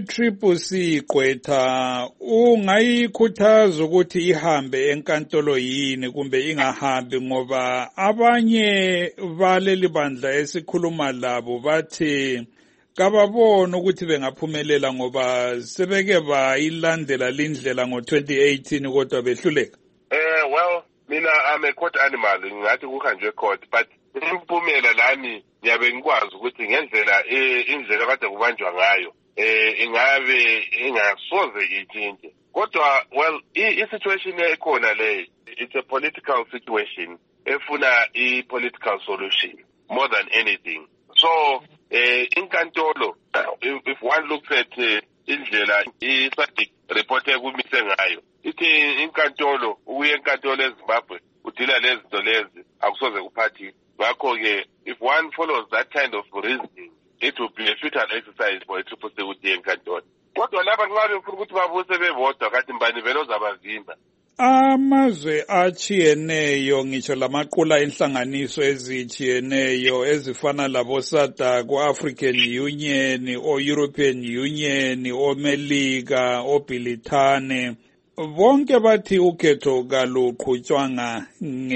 i-CCC Gqwetha ungayikhuthaza ukuthi ihambe enkantolo yini kumbe ingahambi ngoba abanye baleli bandla esikhuluma labo bathi kababona ukuthi bengaphumelela ngoba sebeke bayilandela lindlela ngo-2018 kodwa behluleka. Well, mina I'm a court animal ngathi kuhanjwe court but impumela lami ngiyabe ngikwazi ukuthi ngendlela indlela kade kubanjwa ngayo ingabe ingasoze itshintshe kodwa well i-situation ekhona le it's a political situation efuna i-political solution more than anything. So inkantolo if one looks at indlela i-static report ekumise ngayo ithi inkantolo uye enkantolo eZimbabwe udila lezinto lezi akusoze kuphathi. Ngakho-ke if one follows that kind of reasoning it will be a futile exercise for i-CCC ukuthi enkantolo kodwa laba nxa befuna ukuthi babuse bebodwa kathi mbani vele ozabavimba. Amazwe achiyeneyo ngitsho lamaqula inhlanganiso ezichiyeneyo ezifana labo SADC, o-African Union, o-European Union, o-Melika, o-Bilithane bonke bathi ukhetho kaluqhutshwanga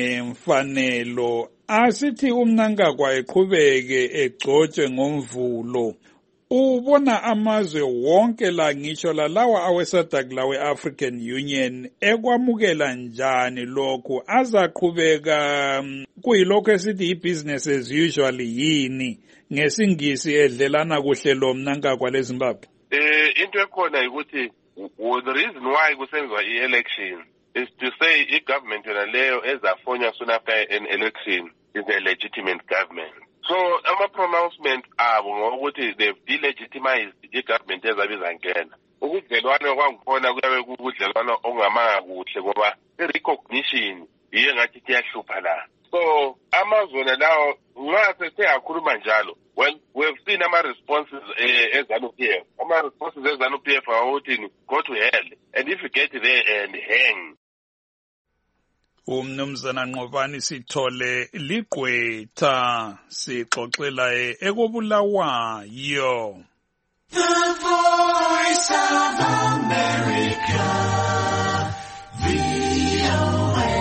ngemfanelo. Asithi uMnangagwa eqhubeke egcotshwe ngomvulo. Ubona amazwe wonke la ngitsho lawa awe-SADC lawe-African Union ekwamukela njani lokhu azaqhubeka kuyilokho esithi i-business as usual yini ngesingisi edlelana kuhle lo Mnangagwa leZimbabwe? Into ekhona ukuthi the reason why kusenziwa i-election is to say i-government yona leyo ezafonya soon after an election is a legitimate government. So ama-pronouncement abo ngokuthi they've delegitimized i-government ezabizangena. Ukudlelwana kwangikhona kuyabe kukudlelwana ongamanga kuhle ngoba i-recognition yiyo ngathi kuyahlupha la. So amazwe lawo nxa sethe akhuluma njalo well we've seen ama-responses eZANU-PF. Ama-responses eZANU-PF awuthi go to hell and if you get there and hang. Umnumzana Nqobani Sithole Ligqwetha sixoxela ekobulawayo. The Voice of America, VOA.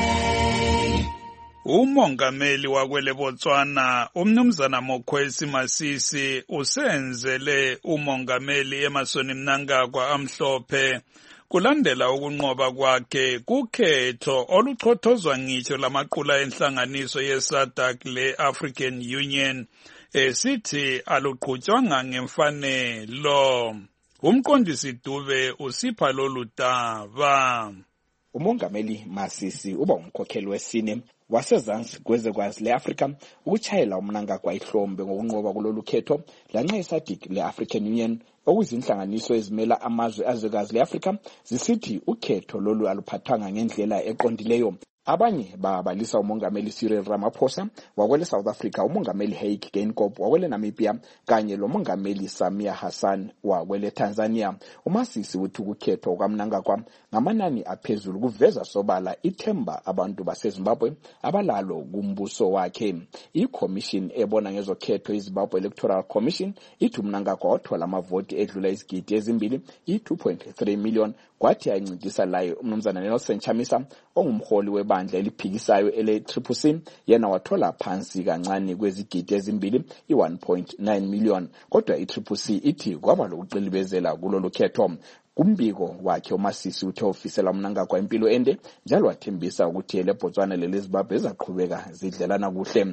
Umongameli wakwele Botswana umnumzana Mokhwesi Masisi usenzele umongameli Emmerson Mnangagwa amhlophe kulandela ukunqoba kwakhe kukhetho oluchothozwa ngitsho lamaqula enhlanganiso ye-SADC le-African Union sithi aluqhutshwanga ngemfanelo. Umqondisi Dube usipha lolu daba. Umongameli Masisi uba umkhokheli wesine wasezansi kwezwekazi le-Afrika ukuchayela uMnangagwa ihlombe ngokunqoba kulolu khetho lanxa i-SADC le-African Union okuzinhlanganiso ezimela amazwe azwekazi le-Afrika zisithi ukhetho lolu aluphathanga ngendlela eqondileyo. Abanye babalisa umongameli Cyril Ramaphosa wakwele South Africa, umongameli Hage Geingob wakwele Namibia kanye lomongameli Samia Hassan wakwele Tanzania. Umasisi uthi ukukhetho kwaMnangagwa ngamanani aphezulu kuveza sobala ithemba abantu baseZimbabwe abalalo kumbuso wakhe. I-commission ebona ngezokhetho iZimbabwe Electoral Commission ithi uMnangagwa wathola amavoti edlula izigidi ezimbili, i-2.3 million, kwathi ayincindisa layo umnumzana Nelson Chamisa ongumholi webandla eliphikisayo ele-CCC yena wathola phansi kancane kwezigidi ezimbili, i-1.9 million. Kodwa i-CCC ithi kwaba lokuqilibezela kulolu khetho. Kumbiko wakhe uMasisi uthe ofisela uMnangagwa impilo ende njalo wathembisa ukuthi leBotswana leZimbabwe ezaqhubeka zidlelana kuhle.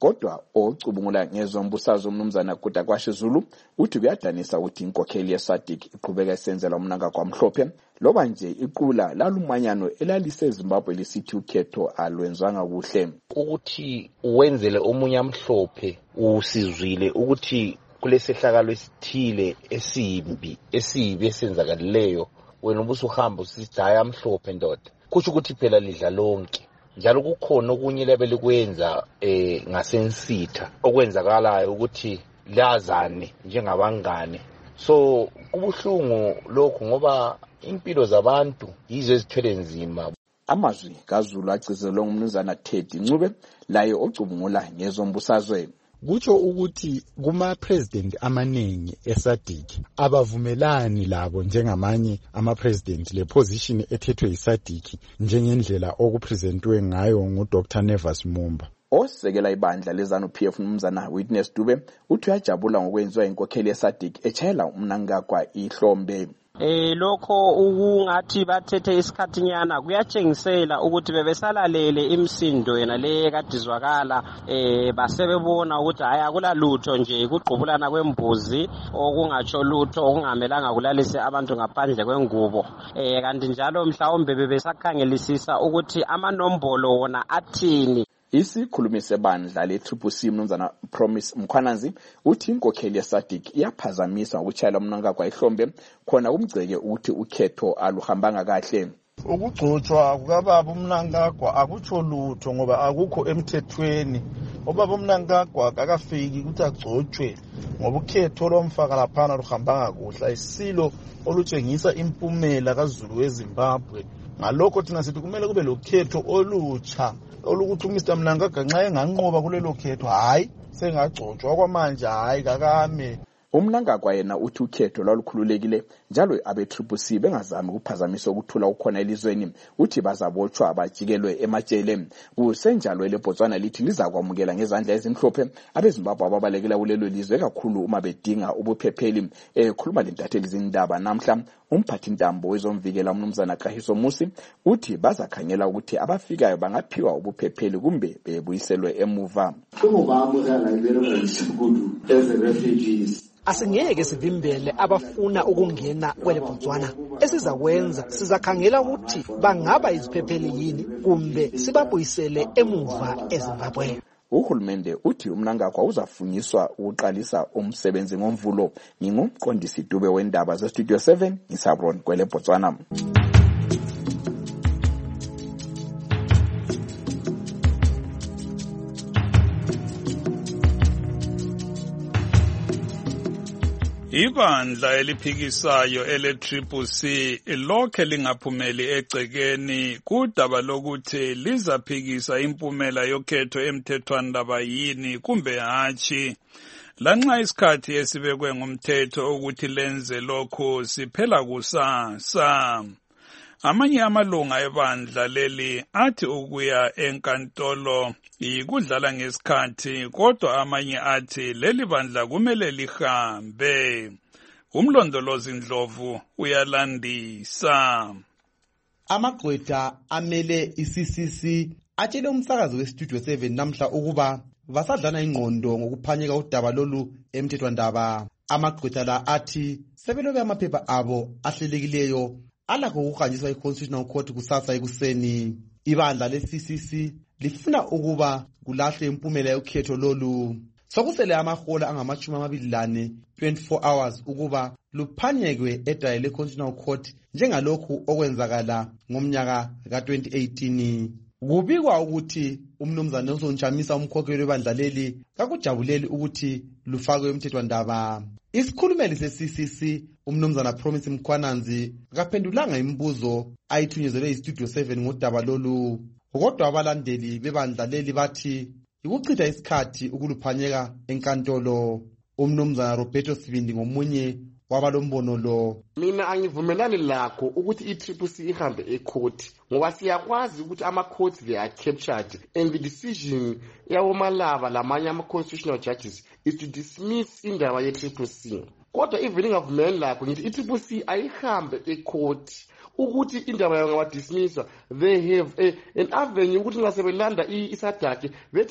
kodwa ocubungula ngezombusazwe umnumzana Kutakwashe Zulu uthi kuyadanisa ukuthi inkokheli yeSADC iqhubeka isenzela umnanga kwamhlophe loba nje iqula lalumanyano elaliseZimbabwe lisithi ukhetho alwenzanga kuhle ukuthi wenzele omunye amhlophe usizwile ukuthi kulesehlakalo esithile esibi esenzakalileyo wena ubusuhamba usizidaya amhlophe ndoda kusho ukuthi phela lidla lonke njalo kukhona okunye labelikwenza ngasensitha okwenzakalayo ukuthi lazane njengabangane so kubuhlungu lokho ngoba impilo zabantu yizo ezithwele nzima. Amazwi kaZulu agcizelwe ngumnumzana Teddy Ncube laye ocubungula ngezombusazwe kutsho ukuthi kuma-president amaningi eSADC abavumelani labo njengamanye ama-president le position ethethwe yiSADC njengendlela okupresentwe ngayo nguDr Nevas Mumba. Osekela ibandla leZANU-PF umnumzana Witness Dube uthi uyajabula ngokwenziwa inkokheli yeSADC echayela umnangagwa ihlombe. Lokho ukungathi bathethe isikhathinyana kuyatshengisela ukuthi bebesalalele imisindo yena le kadizwakala basebebona ukuthi hayi akulalutho nje kuqhubulana kwembuzi okungatsho lutho okungamelanga kulalise abantu ngaphandle kwengubo kanti njalo mhlawumbe bebesakhangelisisa ukuthi amanombolo wona athini. Isikhulumi sebandla le-CCC umnumzana Promise Mkhwanazi uthi inkokheli yeSADC iyaphazamisa ngokuchayela umnangagwa ihlombe khona kumgceke ukuthi ukhetho aluhambanga kahle. Ukugcotshwa kukababa umnangagwa akutsho lutho ngoba akukho emthethweni. Obaba umnangagwa akafiki ukuthi agcotshwe ngoba ukhetho lomfaka laphana luhambanga kuhle isilo olutshengisa impumela kaZulu weZimbabwe. Ngalokho thina sithi kumele kube lokhetho olutsha olukuthi uMr Mnangagwa nxa enganqoba kulelo khetho hayi sengagcotshwa kwamanje hayi kakame. Umnangagwa yena uthi ukhetho lwalukhululekile njalo abe-CCC bengazami ukuphazamisa ukuthula ukukhona elizweni uthi bazabotshwa abajikelwe ematshele. Kusenjalo leBotswana lithi lizakwamukela ngezandla ezimhlophe abeZimbabwe ababalekela kulelo lizwe kakhulu uma bedinga ubuphepheli. Khuluma lentatheli zindaba namhla umphathintambo wezomvikela umnumzana Kahiso Musi uthi bazakhangela ukuthi abafikayo bangaphiwa ubuphepheli kumbe bebuyiselwe emuva. Asingeke sivimbele abafuna ukungena kwele Botswana. Esizakwenza sizakhangela ukuthi bangaba iziphepheli yini kumbe sibabuyisele emuva eZimbabwe. Uhulumende uthi umnangagwa uzafunyiswa ukuqalisa umsebenzi ngomvulo. Ngingumqondisi Dube wendaba zeStudio 7 ngisabron kwele Botswana. Ibandla eliphikisayo ele-CCC lokhe lingaphumeli egcekeni kudaba lokuthi lizaphikisa impumela yokhetho emthethwandaba yini kumbe hatshi. Lanxa isikhathi esibekwe ngumthetho ukuthi lenze lokho siphela kusasa. Amanye amalunga ebandla leli athi ukuya enkantolo ikudlala ngesikhathi kodwa amanye athi leli bandla kumele lihambe. Umlondolozi Ndlovu uyalandisa. Amagqwetha amele iCCC atshele umsakazo weStudio 7 namhla ukuba basadlana ingqondo ngokuphanyeka udaba lolu emthethwandaba. Amagqwetha la athi sebelobe amaphepha abo ahlelekileyo alakho ukuhanjiswa eConstitutional Court kusasa ekuseni. Ibandla leCCC lifuna ukuba kulahlwe impumela yokhetho lolu. Sokusele amahola angama-24 24 hours ukuba luphanyekwe edale leConstitutional Court njengalokhu okwenzakala ngomnyaka ka-2018. Kubikwa ukuthi umnumzana Nelson Chamisa umkhokheli webandla leli kakujabuleli ukuthi lufakwe emthethwandaba. Isikhulumeli seCCC umnumzana Promise Mkhwanazi akaphendulanga imibuzo ayithunyezelwe yiStudio 7 ngodaba lolu. Kodwa abalandeli bebandla leli bathi ukuchitha isikhathi ukuluphanyeka enkantolo. Umnumzana Roberto Sibindi ngomunye wabalombono lo. Mina angivumelani lakho ukuthi iCCC ihambe ecourt ngoba siyakwazi ukuthi ama-courts they are captured and the decision yawomalava lamanye ama-constitutional judges is to dismiss indaba ye-CCC. Kodwa even ingavumelani lakho ngithi iCCC ayihambe ecourt ukuthi indaba yabo ngawadismissa. They have an avenue ukuthi nxa sebelanda isadaki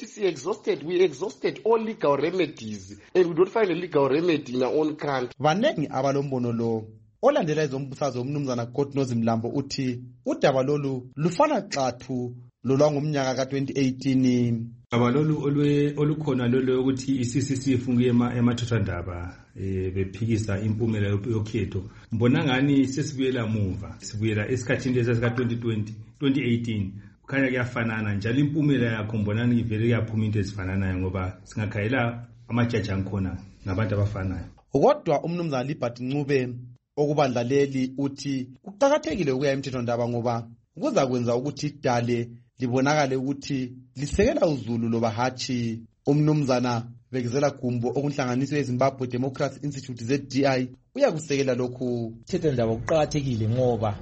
bethi we exhausted all legal remedies and we don't find a legal remedy in our own country. Banengi abalombono lo. Olandela izombusazwe umnumzana Godnozi Mlambo uthi udaba lolu lufana xathu lolwangomnyaka ka-2018. Udaba lolu olukhona lolo ukuthi i-CCC ifunge emathothandaba bephikisa impumela yokhetho. Mbona ngani sesibuyela muva, sibuyela esikhathini lesi sika-2020 2018. Kukhanya kuyafanana njalo impumela yakho mbonani ivele kuyaphuma into ezifananayo ngoba singakhayela amajaji angikhona ngabantu abafanayo. Kodwa umnumzana Libert Ncube okubandlaleli uthi kuqakathekile ukuya emthethwandaba ngoba kuzakwenza ukuthi idale libonakale ukuthi lisekela uzulu loba hatshi. Umnumzana Bekezela Gumbo okunhlanganiso yeZimbabwe Democracy Institute ZDI uyakusekela lokhu. Umthethwandaba kuqakathekile ngoba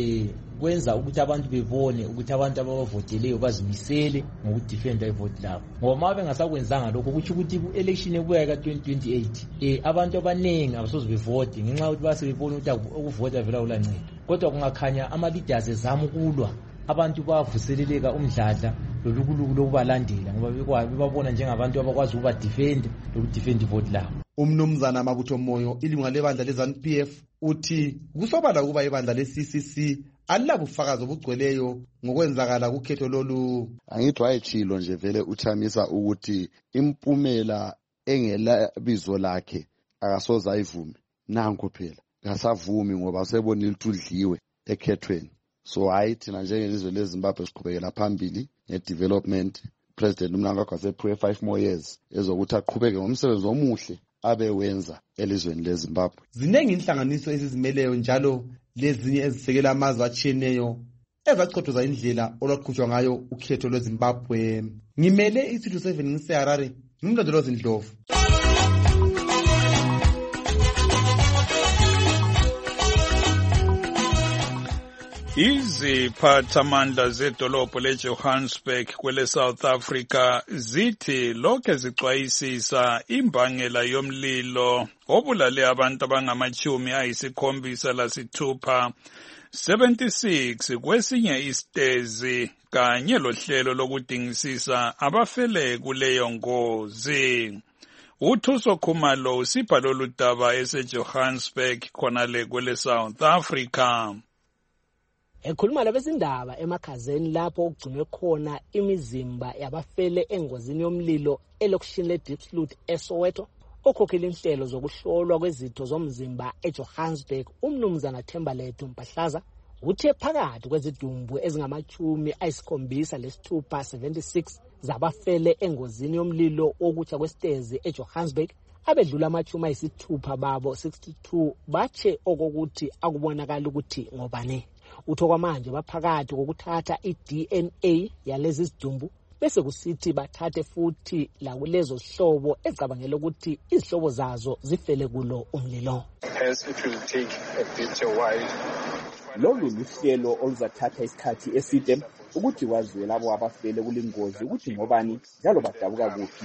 kwenza ukuthi abantu bebone ukuthi abantu abavoteleyo bazimisele ngokudefenda ivoti labo. Ngoba uma bengasakwenzanga lokho kuthi ukuthi ku-election ebuya ka-2028 abantu abaningi abasoze bevote ngenxa yokuthi basebebona ukuthi ukuvota vela ulancedo. Kodwa kungakhanya ama-leaders ezama ukulwa abantu bavuseleleka umdladla lolukuluku lokubalandela ngoba bebabona njengabantu abakwazi ukubadefenda lokudefenda ivoti labo. Umnumzana Mabutho Moyo ilunga lebandla le-ZANU-PF uthi kusobala ukuba ibandla le-CCC alilabufakazi obugcweleyo ngokwenzakala kukhetho lolu. Angithi wayetshilo nje vele uthamisa ukuthi impumela engela bizo lakhe akasoze ayivume. Nanku phela ngasavumi ngoba usebonile udliwe ekhethweni. So hayi thina njengelizwe leZimbabwe siqhubekela phambili ngedevelopment. President uMnangagwa sephiwe 5 more years ezokuthi aqhubeke ngomsebenzi omuhle abewenza elizweni leZimbabwe. Zinengi inhlanganiso ezizimeleyo njalo lezinye ezisekela amazwe atshiyeneyo ezachothoza indlela olwaqhutshwa ngayo ukhetho lweZimbabwe. Ngimele iStudio 7 ngiseHarare, ngimlondolozi Ndlovu. Iziphathamandla zedolobho leJohannesburg kwele South Africa zithi lokhe zicwayisisa imbangela yomlilo obulale abantu abangama-76 76 kwesinye isitezi kanye lohlelo lokudingisisa abafele kuleyo ngozi. uThuso Khumalo usipha lolu daba eseJohannesburg khonale kwele South Africa. Ekhuluma labezindaba emakhazeni lapho okugcinwe khona imizimba yabafele engozini yomlilo elokishini leDiepsloot eSoweto, okhokhela inhlelo zokuhlolwa kwezitho zomzimba eJohannesburg umnumzana Thembalethu Mpahlaza uthe phakathi kwezidumbu ezingama-76 zabafele engozini yomlilo okutsha kwesitezi eJohannesburg abedlula ama-60 babo 62 batshe okokuthi akubonakala ukuthi ngobani. Utho kwamanje baphakathi kokuthatha iDNA yalezi zidumbu bese kusithi bathathe futhi la kulezo zihlobo ezicabangela ukuthi izihlobo zazo zifele kulo umlilo. Lolu luhlelo oluzathatha isikhathi eside ukuthi waziwe labo abafele kulingozi ukuthi ngobani njalo badabuka kuphi.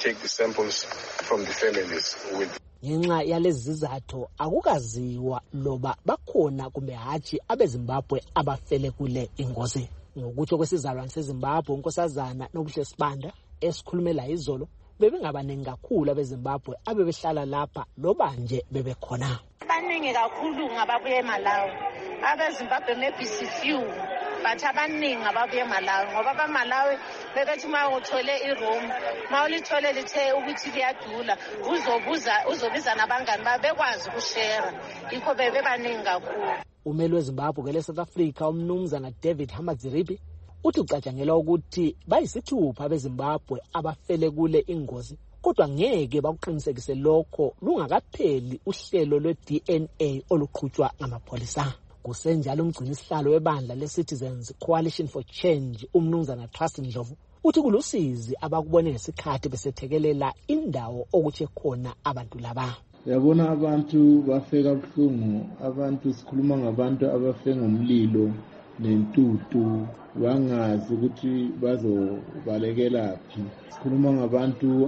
Ngenxa yalezi zizathu akukaziwa loba bakhona kumbe hatshi abeZimbabwe abafele kule ingozi. Ngokuthi kwesizalwane seZimbabwe unkosazana Nobuhle Sibanda esikhulumela izolo bebengabaningi kakhulu abeZimbabwe abebehlala lapha loba nje bebekhona. Abaningi kakhulu ngababuye eMalawi. AbeZimbabwe maybe few but abaningi ababuye eMalawi ngoba abaMalawi bebethi uma uthole iroom uma ulithole lithe ukuthi kuyadula uzobiza nabangani babekwazi ukushare ikho bebaningi kakhulu. Umeli weZimbabwe kwele South Africa umnumzana David Hamadziripi uthi ucatshangelwa ukuthi bayisithupha abeZimbabwe abafele kule ingozi kodwa ngeke bakuqinisekise lokho lungakapheli uhlelo lwe-DNA oluqhutshwa ngamapholisa. Kusenjalo umgcinisihlalo webandla le-Citizens Coalition for Change umnumzana Trust Ndlovu uthi kulusizi abakubone ngesikhathi besethekelela indawo okutshe khona abantu laba. Yabona abantu bafeka buhlungu, abantu sikhuluma ngabantu abafe ngomlilo nentutu bangazi ukuthi bazobalekelaphi. Sikhuluma ngabantu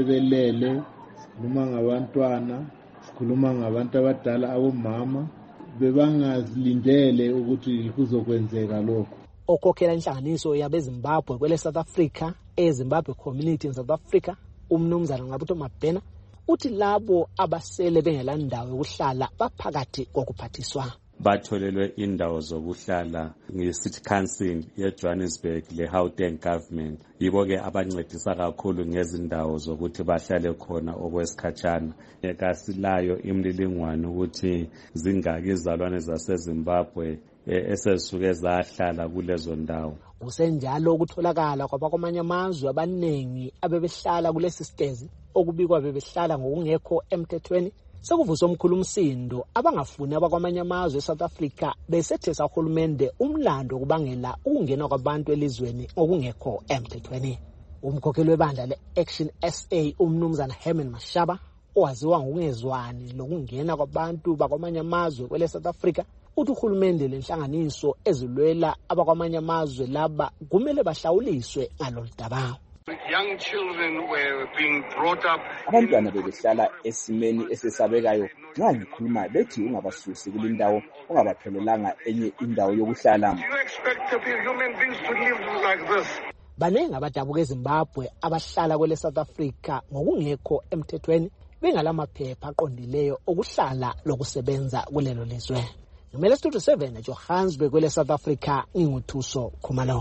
abafebelele, sikhuluma ngabantwana, sikhuluma ngabantu abadala abomama bebangazilindele ukuthi kuzokwenzeka lokho. Okhokhela inhlanganiso yabeZimbabwe kwele South Africa, eZimbabwe Community in South Africa, umnumzana Ngqabutho Mabhena, uthi labo abasele bengelandawo yokuhlala baphakathi kokuphathiswa. Batholelwe indawo zokuhlala nge-City Council ye-Johannesburg le-Gauteng government. Yibo-ke abancedisa kakhulu ngezindawo zokuthi bahlale khona okwesikhatshana. Kasilayo imlilingwane ukuthi zingaki izalwane zaseZimbabwe esezisuke zahlala kulezo ndawo. Kusenjalo ukutholakala kwabakwamanye amazwe abaningi abebehlala kulesi sitezi okubikwa bebehlala ngokungekho emthethweni sekuvuse omkhulu umsindo abangafuni abakwamanye amazwe eSouth Africa besethesa uhulumende umlando okubangela ukungena kwabantu elizweni okungekho emthethweni. Umkhokheli webandla le-Action SA umnumzana Herman Mashaba owaziwa ngokungezwani lokungena kwabantu bakwamanye amazwe kwele South Africa uthi uhulumende lenhlanganiso ezilwela abakwamanye amazwe laba kumele bahlawuliswe ngalolu daba. Young children were being brought up. Abantwana bebehlala esimeni esesabekayo nxa ngikhuluma bethi ungabasusi kulindawo ungabaphelelanga enye indawo yokuhlala. Do you expect human beings to live like this? Banengi abadabuka eZimbabwe abahlala kwele South Africa ngokungekho emthethweni bengalamaphepha aqondileyo okuhlala lokusebenza kulelo lizwe. Ngimele Studio 7 eJohannesburg kwele South Africa nginguthuso Khumalo.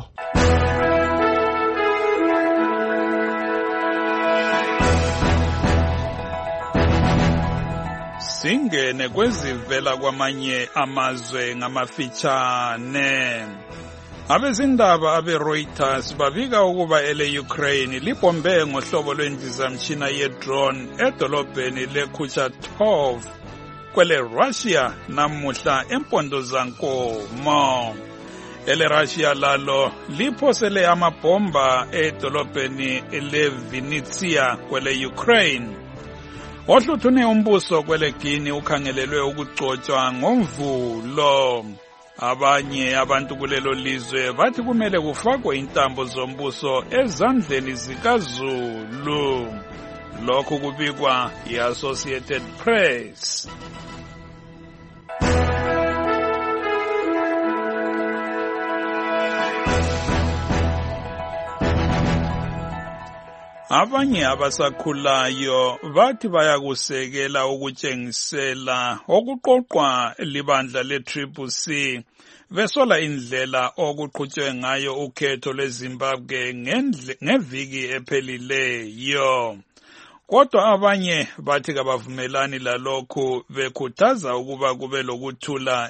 Singene kwezivela kwamanye amazwe ngamafitshane. Abezindaba abe-Reuters babika ukuba ele-Ukraine libombe ngohlobo lwendizamtshina ye-drone edolobheni le-Kurchatov kwele Russia namuhla eMpondozankomo. Ele-Russia lalo liphosele amabhomba edolobheni le-Vinnytsia kwele Ukraine. Ohluthune umbuso kwele Guinea ukhangelelwe ukugcotshwa ngomvulo. Abanye abantu kulelo lizwe bathi kumele kufakwe intambo zombuso ezandleni zikaZulu. Lokhu kubikwa yi-Associated Press. Abanye abasakhulayo bathi bayakusekela ukutshengisela okuqoqwa libandla le-CCC besola indlela okuqhutshwe ngayo ukhetho lweZimbabwe ngeviki ephelileyo. Kodwa abanye bathi kabavumelani lalokhu bekhuthaza ukuba kube lokuthula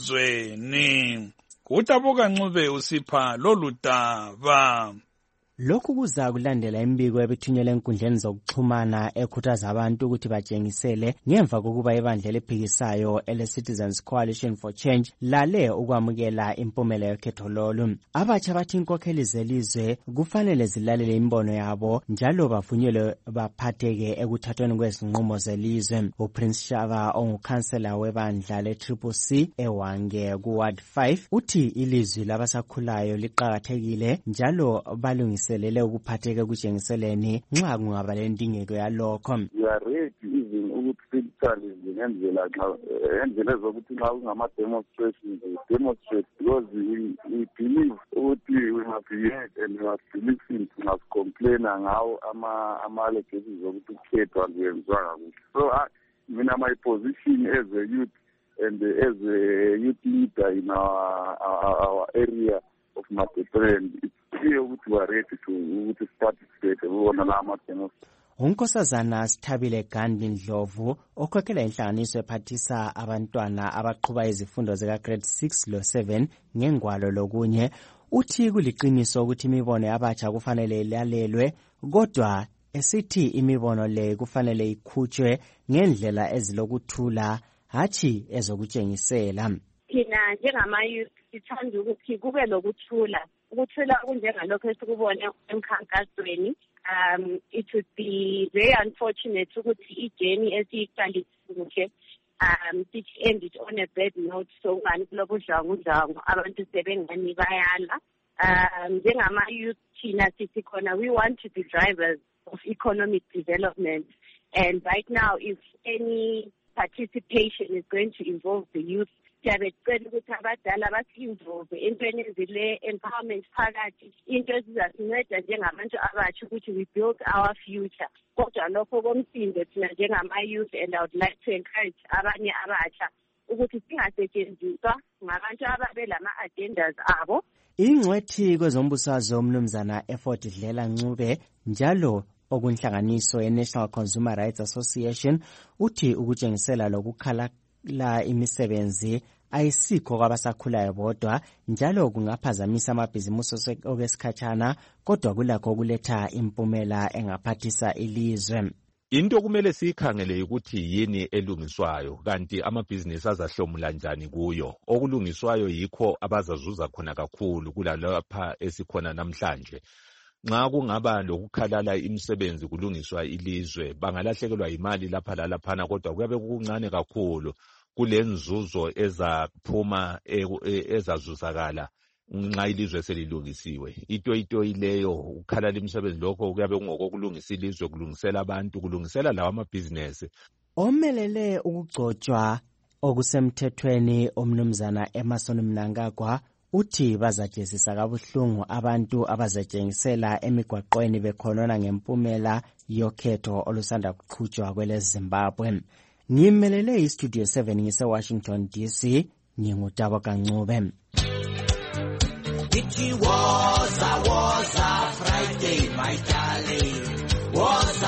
elizweni. Utabuka Ncube usipha lolu daba. Lokhu kuza kulandela imbiko ebithunyelwe enkundleni zokuxhumana ekhuthaza abantu ukuthi batshengisele ngemva kokuba ibandla eliphikisayo ele-Citizens Coalition for Change lale ukwamukela impumela yokhetho lolu. Abatsha bathi inkokheli zelizwe kufanele zilalele imbono yabo njalo bavunyelwe baphatheke ekuthathweni kwezinqumo zelizwe. uPrince Shava ongukhansela webandla le-CCC eWange kuWard 5 uthi ilizwi labasakhulayo liqakathekile njalo balungise selele ukuphatheka kutshengiseleni nxa kungaba lendingeko yalokho. We are ready even ukuthi physically ngendlela zokuthi nxa kungama demonstrations demonstrate because we believe ukuthi we must be heard and we must be listened, we must complain ngawo ama-allegations zokuthi ukhetho aluyenzwanga kuhle. So mina my position as a youth and as a youth leader in our area of Matabeleland, it's clear ukuthi we are ready to participate wona la ama-demonstrations. Unkosazana Sithabile Gandhi Ndlovu okhokhela inhlanganiso ephathisa abantwana abaqhuba izifundo zika grade 6 lo 7 ngengwalo lokunye uthi kuliqiniso ukuthi imibono yabatsha kufanele ilalelwe kodwa esithi imibono le kufanele ikhutshwe ngendlela ezilokuthula hathi ezokutshengisela. Thina njengama-youth sithanda ukuthi kube lokuthula kunjengalokho esikubone emkhankasweni. It would be very unfortunate ukuthi ijeni esiyiqalisile end it on a bad note, so ngani kulobudlwangu abantu sebengani bayala. Njengama-youth thina sithi khona we want to be drivers of economic development, and right now if any participation is going to involve the youth, siyabe sicela ukuthi abadala basi-involve entweni ezile-empowerment phakathi, into ezizasinceda njengabantu abatsha ukuthi we build our future. Kodwa lokho komsindo thina njengama-youth, and I would like to encourage abanye abatsha ukuthi singasetshenziswa ngabantu ababelama-agendas abo. Ingcwethi kwezombusazwe umnumzana Effort Dlela Ncube njalo okunhlanganiso ye-National Consumer Rights Association uthi ukutshengisela lokukhala imisebenzi ayisikho kwabasakhulayo bodwa njalo kungaphazamisa amabhizimusi okwesikhatshana kodwa kulakho ukuletha impumela engaphathisa ilizwe. Into okumele siyikhangele ukuthi yini elungiswayo kanti amabhizinisi azahlomula njani kuyo. Okulungiswayo yikho abazazuza khona kakhulu kulalapha esikhona namhlanje. Nxa kungaba lokukhalala imisebenzi kulungiswa ilizwe bangalahlekelwa imali lapha lalaphana kodwa kuyabe kuncane kakhulu kulenzuzo ezaphuma ezazuzakala nxa ilizwe selilungisiwe. Ito ileyo ukhalala imisebenzi lokho kuyabe kungokulungisa ilizwe kulungisela abantu kulungisela lawa amabhizinesi. Omelele ukugcotshwa okusemthethweni omnumzana Emerson Mnangagwa uthi bazajezisa kabuhlungu abantu abazatshengisela emigwaqweni bekhonona ngempumela yokhetho olusanda kuqhutshwa kwele Zimbabwe. Ngimelele iStudio 7 ngise Washington DC, ngingutabo Kancube. It was a Friday, my darling. Was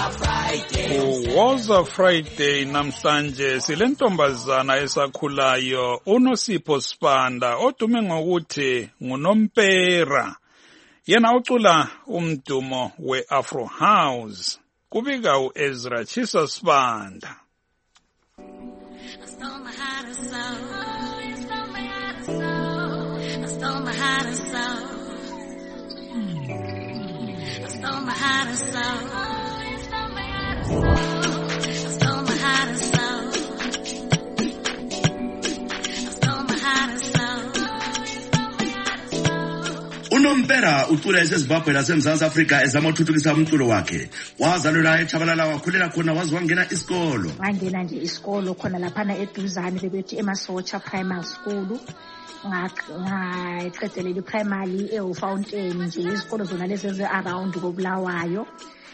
a Friday namhlanje silentombazana esakhulayo uNosipho Sibanda odume ngokuthi nguNompera. Yena ucula umdumo we-Afro House. Kubika uEzra Chisa Sibanda. uNompera ucula eseZimbabwe laseMzantsi Afrika ezama ukuthuthukisa umculo wakhe. Wazalelwa eTshabalala wakhulele khona waze wangena isikolo. Wangena nje isikolo khona laphana eduzane bebethi eMasocha Primary School. Ngaqedelela primary eFountain nje izikolo zona lezi around koBulawayo.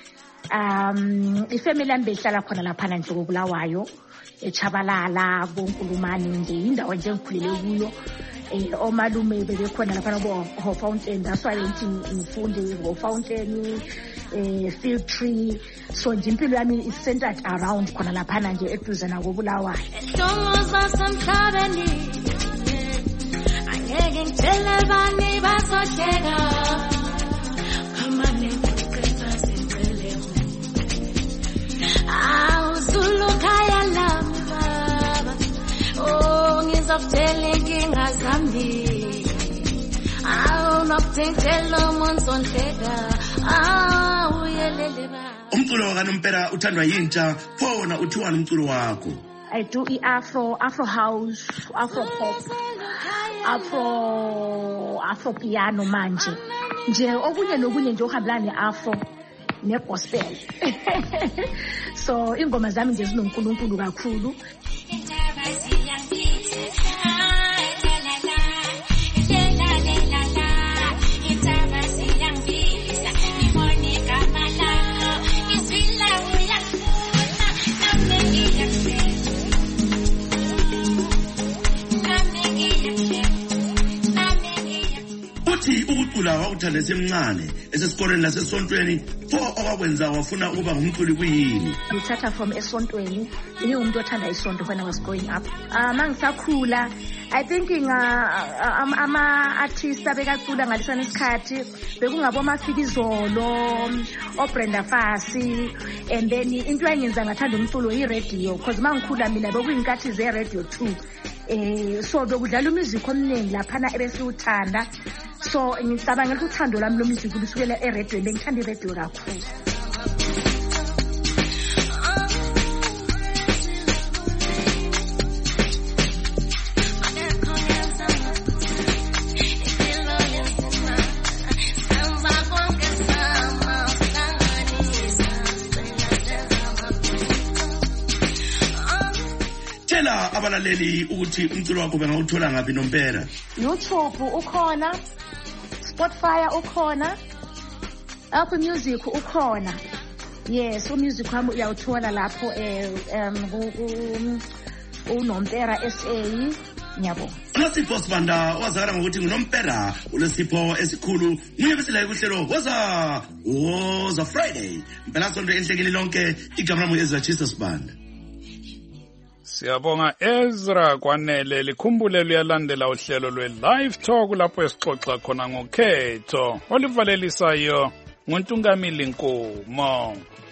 Ifamily yami behlala khona laphana nje koBulawayo eTshabalala koNkulumane nje indawo nje engikhulele kuyo. Omalume bebekhona laphana koFountain, that's why ngifunde ngoFountain, Field Tree. So nje impilo yami is centered around khona laphana nje eduzana koBulawayo. Angeke ngitshele bani bazohleka kamane ngicela sicele awuzulu khaya lami baba oh ngizakutshela inkinga zami awunokuthintela umuntu onhleka awuyelele baba. Umculo kaNompera uthandwa yintsha phona uthiwa umculo wakho. I do Afro house, Afro pop, Afro piano manje. Nje okunye nokunye nje ohambelana neAfro negospel. So ingoma zami nje zinonkulunkulu kakhulu. Ukucula wakuthanda esemncane esesikolweni lasesontweni pho okwakwenza wafuna ukuba ngumculi kuyini. Ngithatha from esontweni, ngingumuntu othanda isonto when I was growing up. Mangisakhula I think ama-artists abekacula ngalesana isikhathi bekungabo Mafikizolo, oBrenda Fassie, and then into engenza ngathanda umculo i-radio because mangikhula mina bekuyinkathi ze-radio too. So bekudlala umusic omningi laphana ebesiwuthanda. So ngicabanga ukuthi uthando lami lomusic lusukela eRadio, ngithanda iRadio kakhulu. abalaleli ukuthi umculo wakho bengawuthola ngaphi nompera? YouTube ukhona, Spotify ukhona, Apple Music ukhona. Yes, umusic wami uyawuthola lapho unompera SA. Nyabo. Unosipho Sibanda wazakala ngokuthi ngunompera unesipho esikhulu nguye besela ekuhlelo woza Friday. Impela sonto enhlekile lonke igama lami Ezra Chisa Sibanda. Siyabonga Ezra Kwanele, likhumbule luyalandela uhlelo lwe-Live Talk lapho esixoxa khona ngokhetho oluvalelisayo nguNtungamili Nkomo.